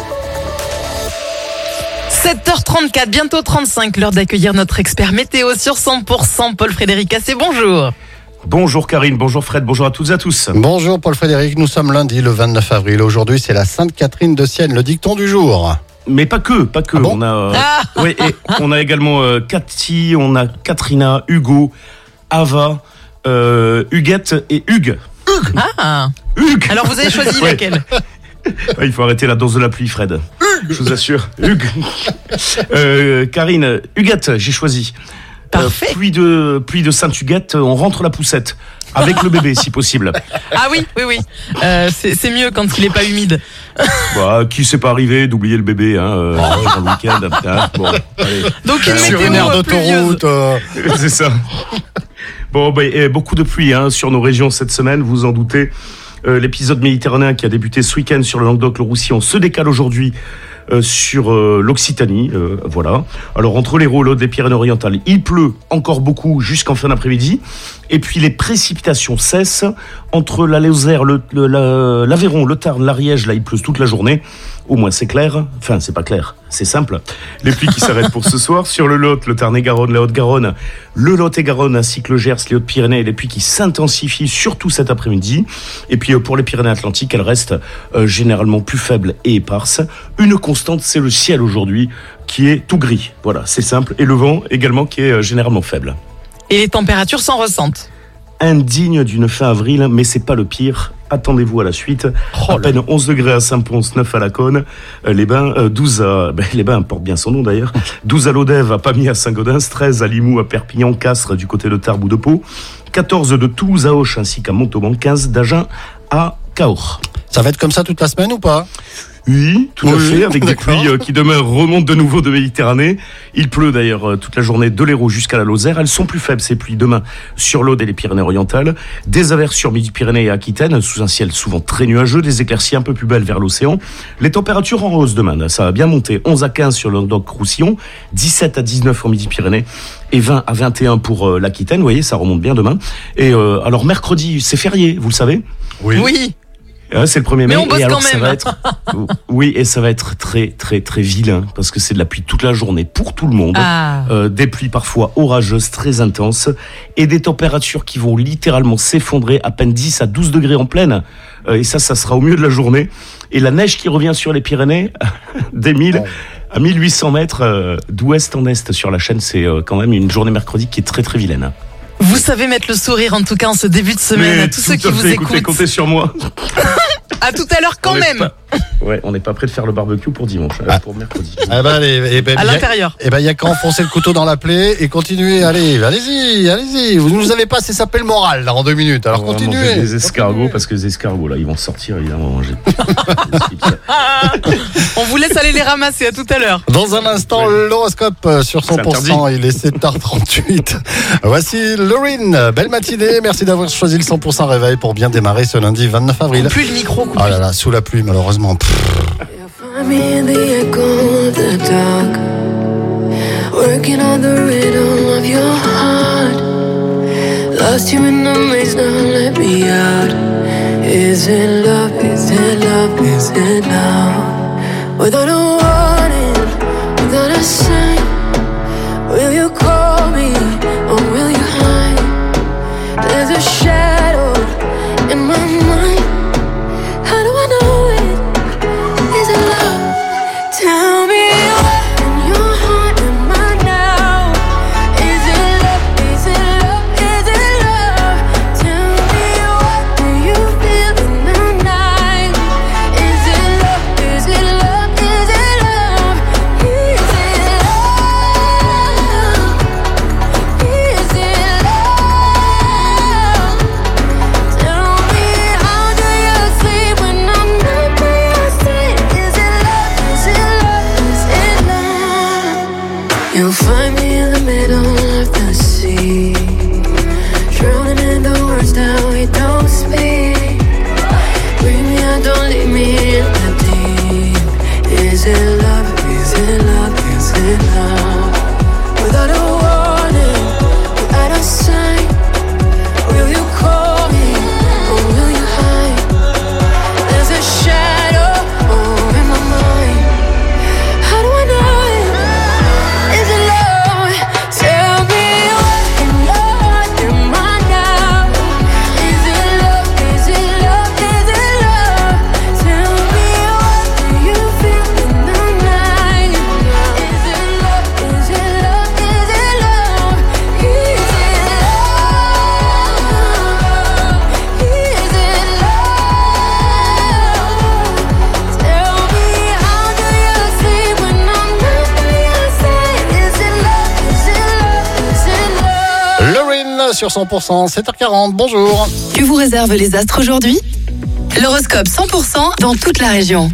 7h34, bientôt 35, l'heure d'accueillir notre expert météo sur 100%, Paul-Frédéric Cassé, bonjour.
Bonjour Karine, bonjour Fred, bonjour à toutes et à tous.
Bonjour Paul-Frédéric, nous sommes lundi le 29 avril. Aujourd'hui c'est la Sainte-Catherine de Sienne, le dicton du jour.
Mais pas que.
Ah bon,
on a également Cathy, on a Katrina, Hugo, Ava, Huguette et Hugues.
Ah.
Hugues.
Alors vous avez choisi
Ouais.
laquelle?
Il faut arrêter la danse de la pluie, Fred. Je vous assure. Hugues. Karine, Huguette, j'ai choisi.
Parfait.
Pluie de Sainte-Huguette, on rentre la poussette. Avec le bébé, si possible.
Ah oui. C'est mieux quand il est pas humide.
Bah, qui s'est pas arrivé d'oublier le bébé durant le week-end. Bon, allez.
Donc une
Sur une
météo
aire d'autoroute.
C'est ça. Bon, beaucoup de pluie sur nos régions cette semaine, vous en doutez. L'épisode méditerranéen qui a débuté ce week-end sur le Languedoc-le-Roussillon se décale aujourd'hui sur l'Occitanie. Voilà. Alors, entre l'Hérault, l'Aude, les Pyrénées-Orientales, il pleut encore beaucoup jusqu'en fin d'après-midi. Et puis, les précipitations cessent. Entre la Lozère, l'Aveyron, le Tarn, l'Ariège, là, il pleut toute la journée. Au moins, c'est clair. Enfin, c'est pas clair. C'est simple. Les pluies qui s'arrêtent pour ce soir. Sur le Lot, le Tarn-et-Garonne, la Haute-Garonne, le Lot-et-Garonne, ainsi que le Gers, les Hautes-Pyrénées, les pluies qui s'intensifient, surtout cet après-midi. Et puis, pour les Pyrénées-Atlantiques, elles restent généralement plus faibles et éparses. Une constante, c'est le ciel aujourd'hui, qui est tout gris. Voilà, c'est simple. Et le vent, également, qui est généralement faible.
Et les températures s'en ressentent.
Indigne d'une fin avril, mais c'est pas le pire. Attendez-vous à la suite. À peine 11 degrés à Saint-Pons, 9 à la Cône, les Bains, 12 à... les Bains portent bien son nom d'ailleurs. 12 à Lodève, à Pamiers, à Saint-Gaudens, 13 à Limoux, à Perpignan, Castres, du côté de Tarbes ou de Pau, 14 de Toulouse à Auch, ainsi qu'à Montauban, 15 d'Agen à Cahors.
Ça va être comme ça toute la semaine ou pas?
Oui, tout à fait, avec des pluies qui demain remontent de nouveau de Méditerranée. Il pleut d'ailleurs toute la journée de l'Hérault jusqu'à la Lozère. Elles sont plus faibles, ces pluies, demain sur l'Aude et les Pyrénées-Orientales. Des averses sur Midi-Pyrénées et Aquitaine, sous un ciel souvent très nuageux, des éclaircies un peu plus belles vers l'océan. Les températures en hausse demain, ça va bien monter. 11 à 15 sur le Languedoc-Roussillon, 17 à 19 en Midi-Pyrénées et 20 à 21 pour l'Aquitaine. Vous voyez, ça remonte bien demain. Et alors mercredi, c'est férié, vous le savez?
Oui.
C'est le 1er mai.
Mais on bosse
et alors,
quand même.
ça va être... Oui, et ça va être très, très, très vilain, parce que c'est de la pluie toute la journée pour tout le monde. Des pluies parfois orageuses, très intenses, et des températures qui vont littéralement s'effondrer à peine 10 à 12 degrés en pleine. Et ça sera au milieu de la journée. Et la neige qui revient sur les Pyrénées, des 1000 à 1800 mètres d'ouest en est sur la chaîne, c'est quand même une journée mercredi qui est très, très vilaine.
Vous savez mettre le sourire en tout cas en ce début de semaine.
Mais
à tous ceux qui vous écoutent.
Écoutez, comptez sur moi.
À tout à l'heure quand même.
On n'est pas prêt de faire le barbecue pour dimanche, pour mercredi.
À
l'intérieur.
Il y a qu'à enfoncer le couteau dans la plaie et continuer. Allez-y. Vous nous avez pas saper le moral là en 2 minutes. Alors
on va
continuez.
manger des escargots parce que les escargots là, ils vont sortir évidemment manger.
On vous laisse aller les ramasser. À tout à l'heure.
Dans un instant, l'horoscope sur 100%. Il est 7h38. Voici Lorraine. Belle matinée. Merci d'avoir choisi le 100% réveil pour bien démarrer ce lundi 29 avril.
Plus le micro.
Oh là là, sous la pluie malheureusement.
I'm in the echo of the dark, working on the rhythm of your heart. Lost you in the maze, now let me out. Is it love, is it love, is it love? Without a warning, without a sign, will you call me or will you hide? There's a shadow in my mind. How do I know it? Is it love? Tell me what in your heart am I now? Is it love? Is it love? Is it love? Tell me what do you feel in the night? Is it love? Is it love? Is it love? Is it love? Is it love? Tell me how do you sleep when I'm not by your side? Is it love? Is it love? Is it love? You'll find me in the middle of the sea, drowning in the words that we don't speak. Bring me out, don't leave me in the deep. Is it love? Is it love? Is it love? Without a warning, without a sign, will you call me or will you hide? There's a shadow in my mind. How do I know it? Is it love? Tell me what in your heart am I now? Is it love? Is it love? Is it love? Tell me what do you feel in the
sur 100%, 7h40, bonjour.
Que vous réservent les astres aujourd'hui? L'horoscope 100% dans toute la région.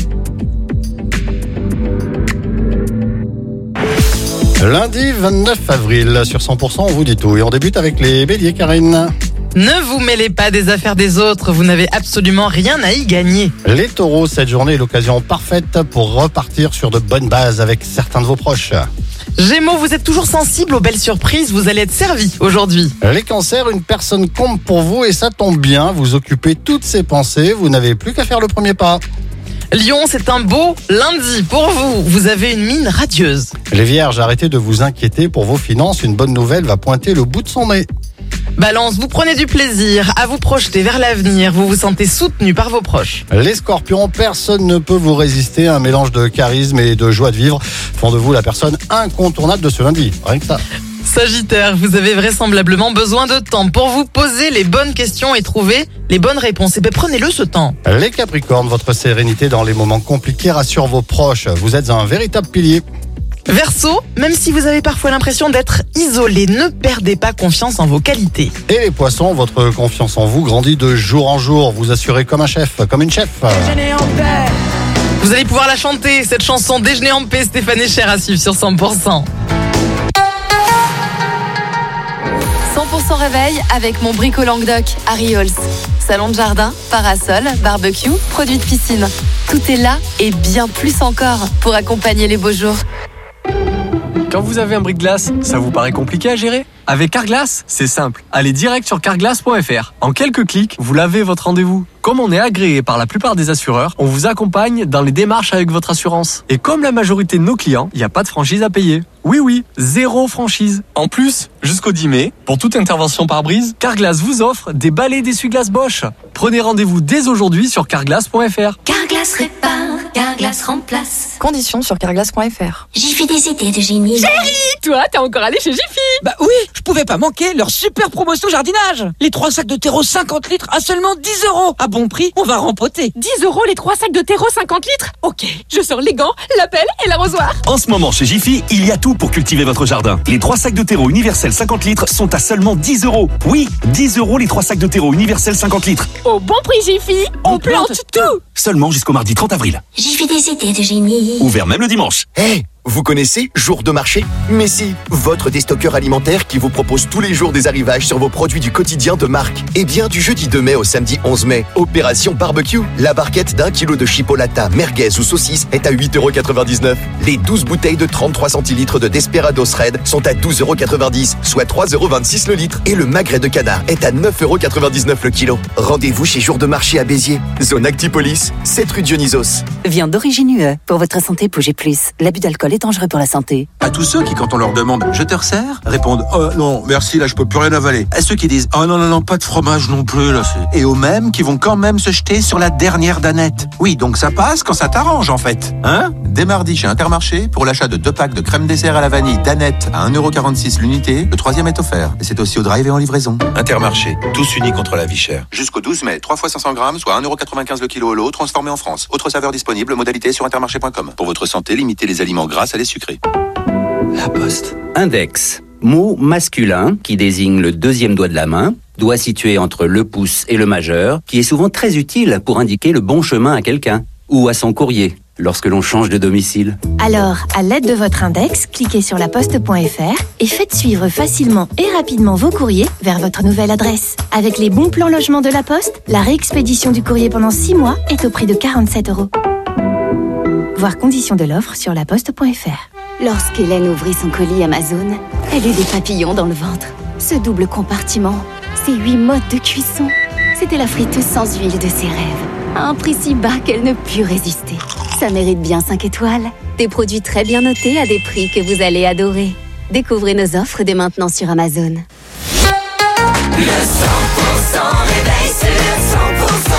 Lundi 29 avril, sur 100%, on vous dit tout. Et on débute avec les béliers, Karine.
Ne vous mêlez pas des affaires des autres, vous n'avez absolument rien à y gagner.
Les taureaux, cette journée est l'occasion parfaite pour repartir sur de bonnes bases avec certains de vos proches.
Gémeaux, vous êtes toujours sensible aux belles surprises, vous allez être servi aujourd'hui.
Les cancers, une personne compte pour vous et ça tombe bien, vous occupez toutes ses pensées, vous n'avez plus qu'à faire le premier pas.
Lion, c'est un beau lundi pour vous, vous avez une mine radieuse.
Les vierges, arrêtez de vous inquiéter pour vos finances, une bonne nouvelle va pointer le bout de son nez.
Balance, vous prenez du plaisir à vous projeter vers l'avenir, vous vous sentez soutenu par vos proches.
Les scorpions, personne ne peut vous résister, un mélange de charisme et de joie de vivre font de vous la personne incontournable de ce lundi, rien que ça.
Sagittaire, vous avez vraisemblablement besoin de temps pour vous poser les bonnes questions et trouver les bonnes réponses. Et bien prenez-le ce temps.
Les capricornes, votre sérénité dans les moments compliqués rassure vos proches, vous êtes un véritable pilier.
Verseau, même si vous avez parfois l'impression d'être isolé, ne perdez pas confiance en vos qualités.
Et les poissons, votre confiance en vous grandit de jour en jour, vous assurez comme un chef, comme une chef.
Déjeuner en paix. Vous allez pouvoir la chanter, cette chanson Déjeuner en paix, Stéphane Echer à suivre sur 100%.
100% réveil avec mon brico Languedoc, Harry Halls. Salon de jardin, parasol, barbecue, produits de piscine. Tout est là et bien plus encore pour accompagner les beaux jours.
Quand vous avez un brise-glace, ça vous paraît compliqué à gérer? Avec Carglass, c'est simple. Allez direct sur carglass.fr. En quelques clics, vous lavez votre rendez-vous. Comme on est agréé par la plupart des assureurs, on vous accompagne dans les démarches avec votre assurance. Et comme la majorité de nos clients, il n'y a pas de franchise à payer. Oui, zéro franchise. En plus, jusqu'au 10 mai, pour toute intervention par brise, Carglass vous offre des balais d'essuie-glace Bosch. Prenez rendez-vous dès aujourd'hui sur carglass.fr.
Carglass répare, Carglass remplace.
Conditions sur carglass.fr.
Jiffy des idées de génie.
Chérie, toi, t'es encore allé chez Jiffy?
Bah oui, je pouvais pas manquer leur super promotion jardinage. Les 3 sacs de terreau 50 litres à seulement 10 €. À bon prix, on va rempoter.
10 € les 3 sacs de terreau 50 litres? Ok, je sors les gants, la pelle et l'arrosoir.
En ce moment, chez Jiffy, il y a tout pour cultiver votre jardin. Les 3 sacs de terreau universel 50 litres sont à seulement 10 €. Oui, 10 € les 3 sacs de terreau universel 50 litres.
Au bon prix Jiffy, on plante tout.
Seulement jusqu'au mardi 30 avril.
Jiffy des idées de génie.
Ouvert même le dimanche.
Hey, vous connaissez Jour de marché? Mais si, votre déstockeur alimentaire qui vous propose tous les jours des arrivages sur vos produits du quotidien de marque. Eh bien, du jeudi 2 mai au samedi 11 mai, opération barbecue. La barquette d'1 kg de chipolata, merguez ou saucisse est à 8,99 €. Les 12 bouteilles de 33 centilitres de Desperados Red sont à 12,90 €, soit 3,26 € le litre. Et le magret de canard est à 9,99 € le kilo. Rendez-vous chez Jour de marché à Béziers, zone Actipolis, 7 rue Dionysos.
Viande d'origine UE. Pour votre santé, bougez plus. L'abus d'alcool est dangereux pour la santé.
À tous ceux qui, quand on leur demande « Je te resserre ?» répondent « Oh non, merci, là je peux plus rien avaler ». À ceux qui disent « Oh non, pas de fromage non plus, là c'est... » Et aux mêmes qui vont quand même se jeter sur la dernière danette. Oui, donc ça passe quand ça t'arrange en fait. Hein? Dès mardi chez Intermarché, pour l'achat de 2 packs de crème dessert à la vanille danette à 1,46 € l'unité, le 3e est offert. Et c'est aussi au drive et en livraison. Intermarché, tous unis contre la vie chère. Jusqu'au 12 mai, 3 fois 500 grammes, soit 1,95 € le kilo au lot, transformé en France. Autre saveur disponible, modalité sur intermarché.com. Pour votre santé, limitez les aliments gras à les sucrés.
La Poste. Index. Mot masculin qui désigne le 2e doigt de la main, doigt situé entre le pouce et le majeur, qui est souvent très utile pour indiquer le bon chemin à quelqu'un ou à son courrier lorsque l'on change de domicile.
Alors, à l'aide de votre index, cliquez sur laposte.fr et faites suivre facilement et rapidement vos courriers vers votre nouvelle adresse. Avec les bons plans logement de la Poste, la réexpédition du courrier pendant 6 mois est au prix de 47 €. Voir conditions de l'offre sur laposte.fr.
Lorsqu'Hélène ouvrit son colis Amazon, elle eut des papillons dans le ventre. Ce double compartiment, ces 8 modes de cuisson, c'était la friteuse sans huile de ses rêves. À un prix si bas qu'elle ne put résister. Ça mérite bien 5 étoiles. Des produits très bien notés à des prix que vous allez adorer. Découvrez nos offres dès maintenant sur Amazon.
Le 100% réveil sur 100%.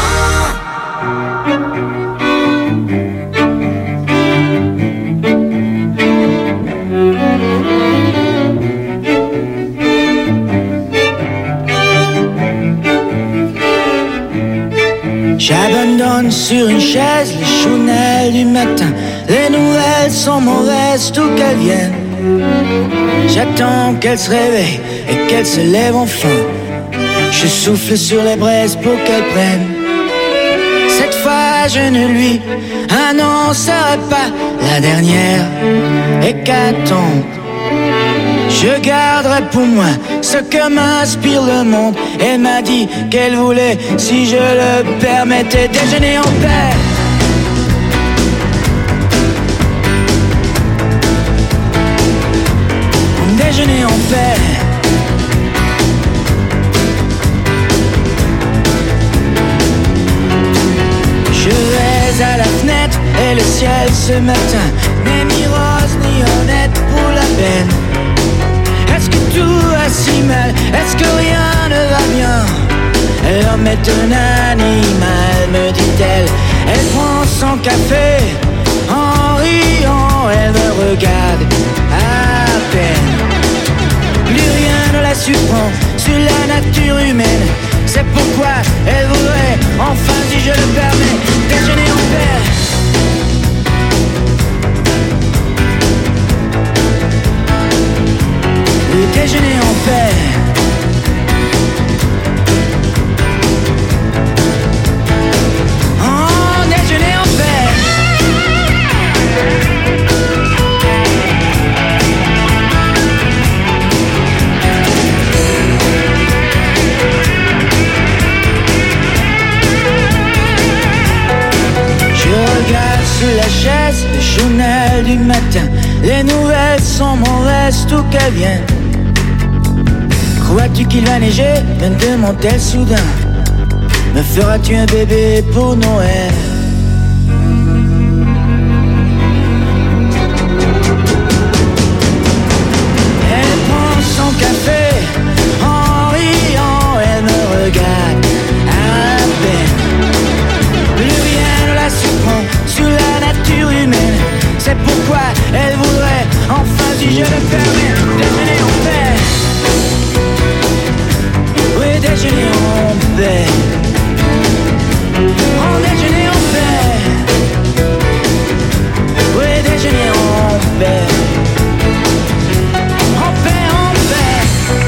J'abandonne sur une chaise les chounelles du matin. Les nouvelles sont mauvaises, d'où qu'elles viennent. J'attends qu'elle se réveille et qu'elle se lève enfin. Je souffle sur les braises pour qu'elle prenne. Cette fois je ne lui annoncerai pas la dernière hécatombe. Je garderai pour moi ce que m'inspire le monde. Elle m'a dit qu'elle voulait, si je le permettais, déjeuner en paix. Déjeuner en paix. Je vais à la fenêtre et le ciel ce matin n'est ni rose ni honnête pour la peine. Est-ce que tout va si mal? Est-ce que rien ne va bien? L'homme est un animal, me dit-elle. Elle prend son café en riant, elle me regarde à peine. Plus rien ne la surprend sur la nature humaine. C'est pourquoi elle voudrait, enfin si je le permets, déjeuner en paix. Le déjeuner en paix. Oh, déjeuner en paix. Je regarde sous la chaise le journal du matin. Les nouvelles sont mauvaises, tout qu'elles viennent. Crois-tu qu'il va neiger? Me demande-t-elle soudain. Me feras-tu un bébé pour Noël? Elle prend son café en riant, elle me regarde à peine. Plus rien ne la surprend sur la nature humaine. C'est pourquoi elle voudrait, enfin si je le permets, déjeuner en paix. Oui, déjeuner en paix. Oh, déjeuner en paix. Oui, déjeuner en paix. En paix, en paix.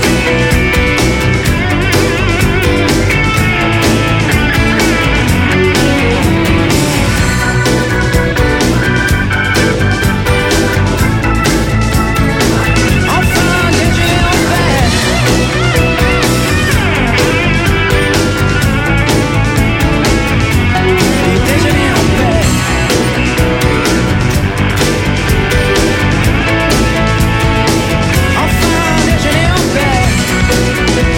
Enfin, déjeuner en paix. Déjeuner en paix. Enfin, déjeuner en paix.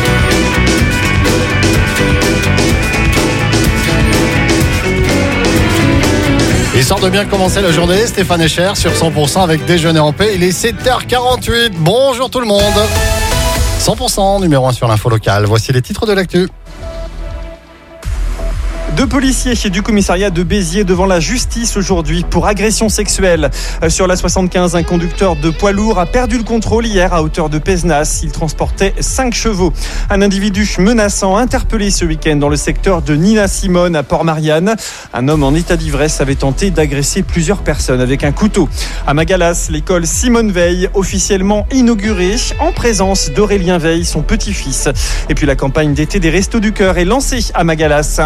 Histoire de bien commencer la journée, Stéphane Echer sur 100% avec Déjeuner en paix. Il est 7h48. Bonjour tout le monde. 100% numéro 1 sur l'info locale. Voici les titres de l'actu.
2 policiers du commissariat de Béziers devant la justice aujourd'hui pour agression sexuelle. Sur la 75, un conducteur de poids lourd a perdu le contrôle hier à hauteur de Pézenas. Il transportait 5 chevaux. Un individu menaçant interpellé ce week-end dans le secteur de Nina-Simone à Port-Marianne. Un homme en état d'ivresse avait tenté d'agresser plusieurs personnes avec un couteau. À Magalas, l'école Simone Veil officiellement inaugurée en présence d'Aurélien Veil, son petit-fils. Et puis la campagne d'été des Restos du Cœur est lancée à Magalas.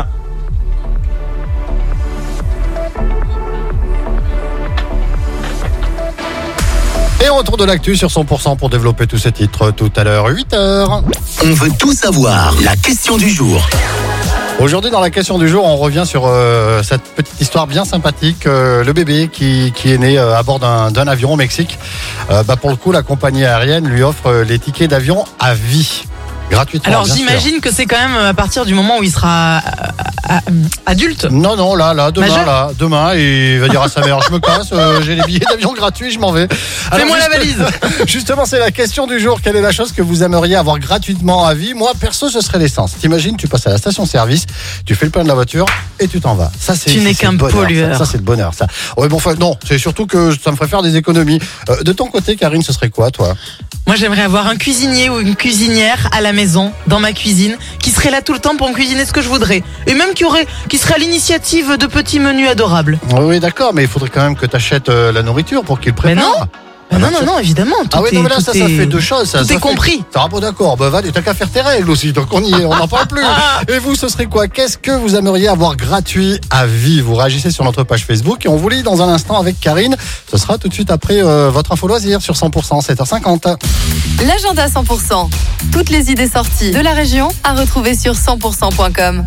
Et on retourne de l'actu sur 100% pour développer tous ces titres tout à l'heure, 8h.
On veut tout savoir. La question du jour.
Aujourd'hui, dans la question du jour, on revient sur cette petite histoire bien sympathique. Le bébé qui est né à bord d'un avion au Mexique. Pour le coup, la compagnie aérienne lui offre les tickets d'avion à vie. Gratuitement.
Alors
bien
j'imagine
sûr.
que c'est quand même à partir du moment où il sera adulte.
Non, demain, il va dire à sa mère, je me casse, j'ai les billets d'avion gratuits, je m'en vais.
Fais-moi la valise.
Justement, c'est la question du jour. Quelle est la chose que vous aimeriez avoir gratuitement à vie? Moi, perso, ce serait l'essence. T'imagines, tu passes à la station-service, tu fais le plein de la voiture et tu t'en vas. Ça, c'est,
tu n'es qu'un pollueur.
Ça, c'est le bonheur, ça. Ouais, bon, enfin, non, c'est surtout que ça me ferait faire des économies. De ton côté, Karine, ce serait quoi, toi?
Moi, j'aimerais avoir un cuisinier ou une cuisinière à la maison, dans ma cuisine, qui serait là tout le temps pour me cuisiner ce que je voudrais. Et même qui serait à l'initiative de petits menus adorables.
Oui, d'accord, mais il faudrait quand même que tu achètes la nourriture pour qu'il prépare.
Mais non! Non, évidemment.
Ah oui, non, mais là, ça fait deux choses. Ça
Tout est compris.
Ah bon, d'accord. Bah, va, t'as qu'à faire tes règles aussi. Donc, on y est, on n'en parle plus. Et vous, ce serait quoi? Qu'est-ce que vous aimeriez avoir gratuit à vie? Vous réagissez sur notre page Facebook et on vous lit dans un instant avec Karine. Ce sera tout de suite après votre info loisir sur 100%, 7h50.
L'agenda 100%. Toutes les idées sorties de la région à retrouver sur 100%.com.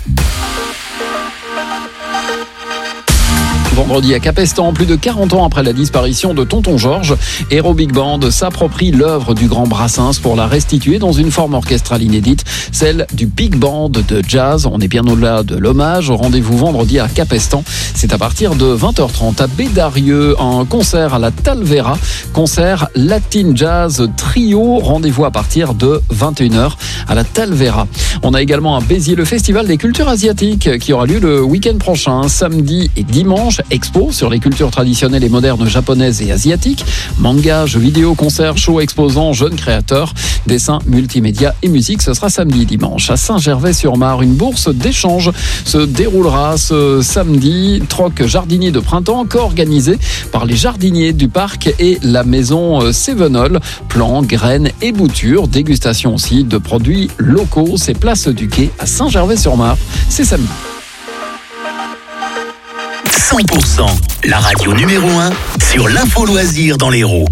Vendredi à Capestan, plus de 40 ans après la disparition de Tonton Georges, Hero Big Band s'approprie l'œuvre du grand Brassens pour la restituer dans une forme orchestrale inédite, celle du Big Band de jazz. On est bien au-delà de l'hommage. Rendez-vous vendredi à Capestan. C'est à partir de 20h30 à Bédarieux, un concert à la Talvera, concert Latin Jazz Trio. Rendez-vous à partir de 21h à la Talvera. On a également à Béziers le Festival des cultures asiatiques qui aura lieu le week-end prochain, samedi et dimanche. Expo sur les cultures traditionnelles et modernes japonaises et asiatiques, manga, jeux vidéo, concerts, shows exposants, jeunes créateurs, dessins, multimédia et musique. Ce sera samedi et dimanche. À Saint-Gervais-sur-Marne, une bourse d'échange se déroulera ce samedi. Troc jardinier de printemps, co-organisé par les jardiniers du parc et la maison Sévenol. Plants, graines et boutures. Dégustation aussi de produits locaux. C'est place du Quai à Saint-Gervais-sur-Marne. C'est samedi.
100%, la radio numéro 1 sur l'info loisir dans l'Hérault.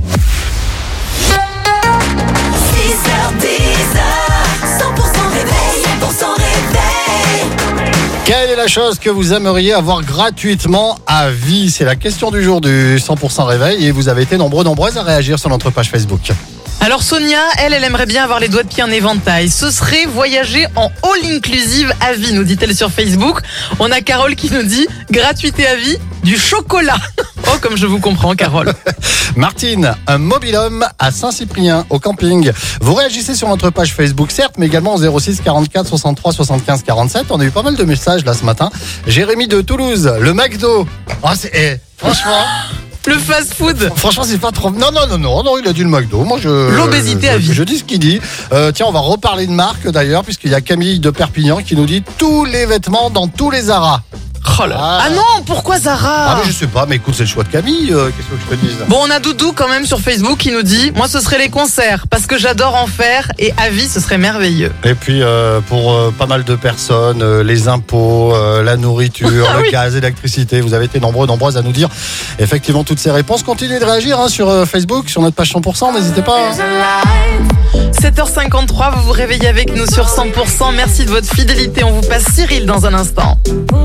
6h10, 100% réveil, 100% réveil.
Quelle est la chose que vous aimeriez avoir gratuitement à vie? C'est la question du jour du 100% réveil et vous avez été nombreuses à réagir sur notre page Facebook.
Alors Sonia, elle aimerait bien avoir les doigts de pied en éventail. Ce serait voyager en all-inclusive à vie, nous dit-elle sur Facebook. On a Carole qui nous dit gratuité à vie, du chocolat. Oh, comme je vous comprends, Carole.
Martine, un mobil-home à Saint-Cyprien, au camping. Vous réagissez sur notre page Facebook, certes, mais également au 06 44 63 75 47. On a eu pas mal de messages là ce matin. Jérémy de Toulouse, le McDo. Oh, franchement...
Le fast-food.
Franchement, c'est pas trop... Non, il a dit le McDo. Moi,
l'obésité à vie.
Je dis ce qu'il dit. Tiens, on va reparler de marque d'ailleurs, puisqu'il y a Camille de Perpignan qui nous dit tous les vêtements dans tous les Zara.
Oh là. Ah non, pourquoi Zara?
Ah mais je sais pas, mais écoute, c'est le choix de Camille, qu'est-ce que je te dise?
Bon, on a Doudou quand même sur Facebook qui nous dit moi ce serait les concerts, parce que j'adore en faire et à vie ce serait merveilleux.
Et puis pour pas mal de personnes, les impôts, la nourriture, le gaz, l'électricité, vous avez été nombreuses à nous dire effectivement toutes ces réponses. Continuez de réagir sur Facebook, sur notre page 100%, n'hésitez pas.
7h53, vous vous réveillez avec nous sur 100%. Merci de votre fidélité, on vous passe Cyril dans un instant.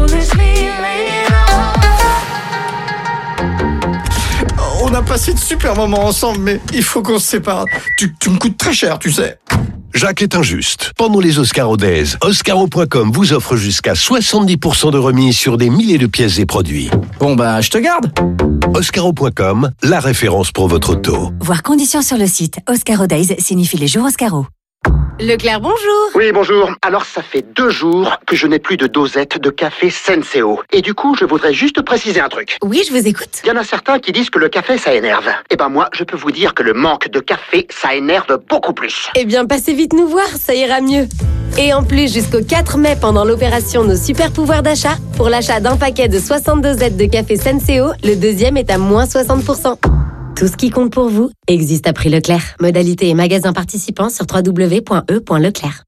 On a passé de super moments ensemble, mais il faut qu'on se sépare. Tu me coûtes très cher, tu sais.
Jacques est injuste. Pendant les Oscaro Days, Oscaro.com vous offre jusqu'à 70% de remise sur des milliers de pièces et produits.
Bon bah, je te garde.
Oscaro.com, la référence pour votre auto.
Voir conditions sur le site. Oscaro Days signifie les jours Oscaro.
Leclerc, bonjour.
Oui, bonjour. Alors, ça fait 2 jours que je n'ai plus de dosette de café Senseo. Et du coup, je voudrais juste préciser un truc.
Oui, je vous écoute.
Il y en a certains qui disent que le café, ça énerve. Eh ben moi, je peux vous dire que le manque de café, ça énerve beaucoup plus.
Eh bien, passez vite nous voir, ça ira mieux. Et en plus, jusqu'au 4 mai, pendant l'opération Nos Super Pouvoirs d'achat, pour l'achat d'un paquet de 62 dosettes de café Senseo, le deuxième est à moins 60%. Tout ce qui compte pour vous existe à prix Leclerc. Modalité et magasins participants sur www.e.leclerc.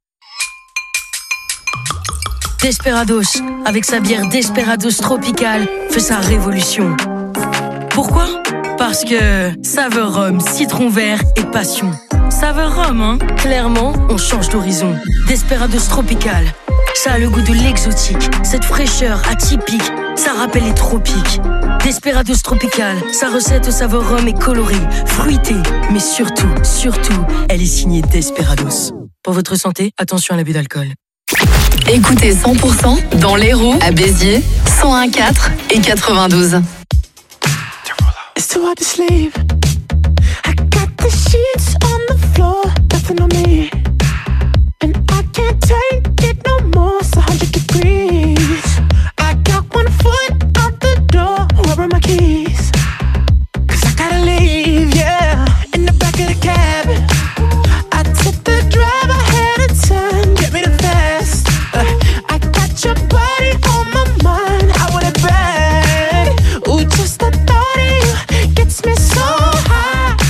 Desperados, avec sa bière Desperados Tropical, fait sa révolution. Pourquoi? Parce que saveur rhum, citron vert et passion. Saveur rhum, hein? Clairement, on change d'horizon. Desperados Tropical, ça a le goût de l'exotique. Cette fraîcheur atypique, ça rappelle les tropiques. Desperados Tropical, sa recette au saveur rhum est colorée, fruitée, mais surtout, elle est signée Desperados. Pour votre santé, attention à l'abus d'alcool.
Écoutez 100% dans l'Hérault, à Béziers, 101.4 et 92.
It's too hard to sleep. I got the sheets on the floor, nothing on me. And I can't take it no more, it's 100 degrees. I got 1 foot out the door, where are my keys? 'Cause I gotta leave, yeah, in the back of the cab. I took the drive ahead of time, get me the fast. I got your body on my mind, I want it bad. Ooh, just the thought of you gets me so high.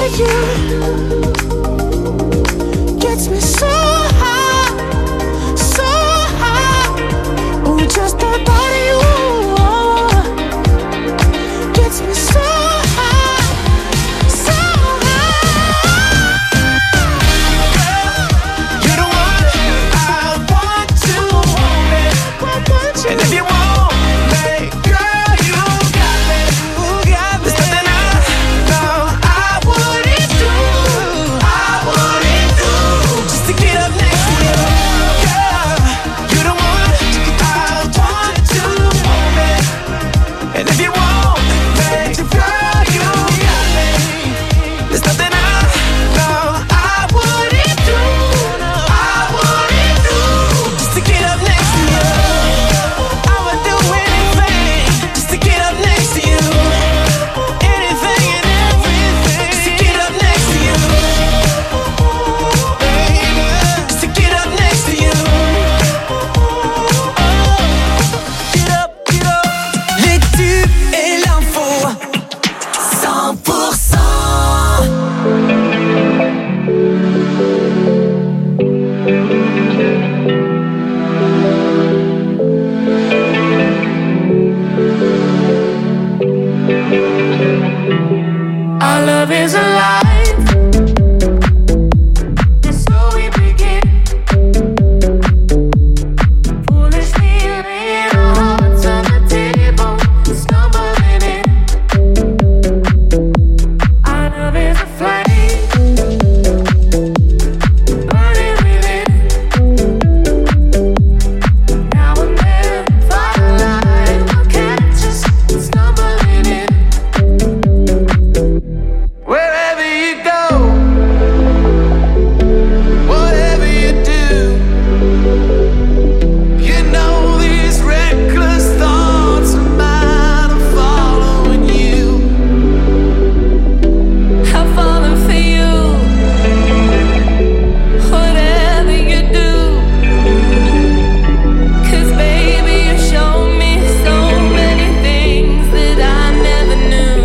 with you gets me so high, so high. Oh, just the thought of you gets me so high, so high. Girl, you're the one I want to hold it. And if you want me, girl, you got me. There's nothing I know I wouldn't do, just to get up next to you. Girl, you're the one I want to hold it. And if you want me, girl, you got me. There's nothing I know I wouldn't do, just to get up next to you. I would do anything just to get up next to you. Anything and everything just to get up next to you. Baby, just to get up next to you. Get up, get up. Les tubes et l'info 100%. Our love is alive, and so we begin. Foolishly laying our hearts on the table, stumbling in. Our love is a flame, burning within. Now and then, firelight will catch us stumbling in. Wherever you go, whatever you do, you know these reckless thoughts of mine are following you. I'm falling for you, whatever you do. 'Cause baby, you show me so many things that I never knew.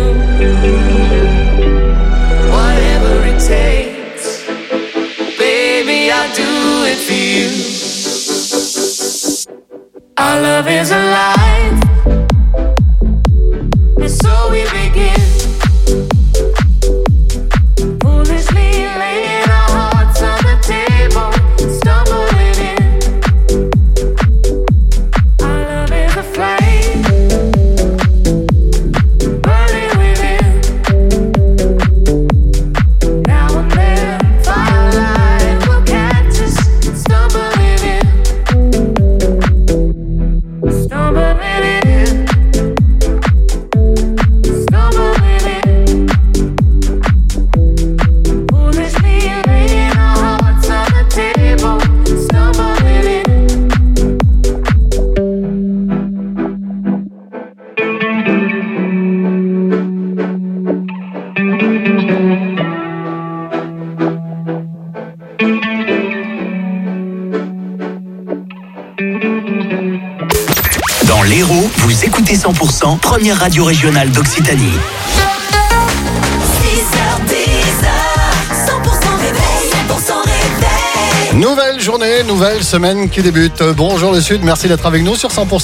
Whatever it takes, baby, I'll do it for you. Our love is alive, and so we begin. Foolishly laying our hearts on the table, stumbling in. Our love is a flame, burning within. Now and then, firelight will catch us stumbling in, stumbling in, stumbling in. Foolishly laying our hearts on the table, stumbling in.
Dans l'Hérault, vous écoutez 100%, première radio régionale d'Occitanie.
6h10, 100% réveil, 100% réveil.
Nouvelle journée, nouvelle semaine qui débute. Bonjour le Sud, merci d'être avec nous sur 100%.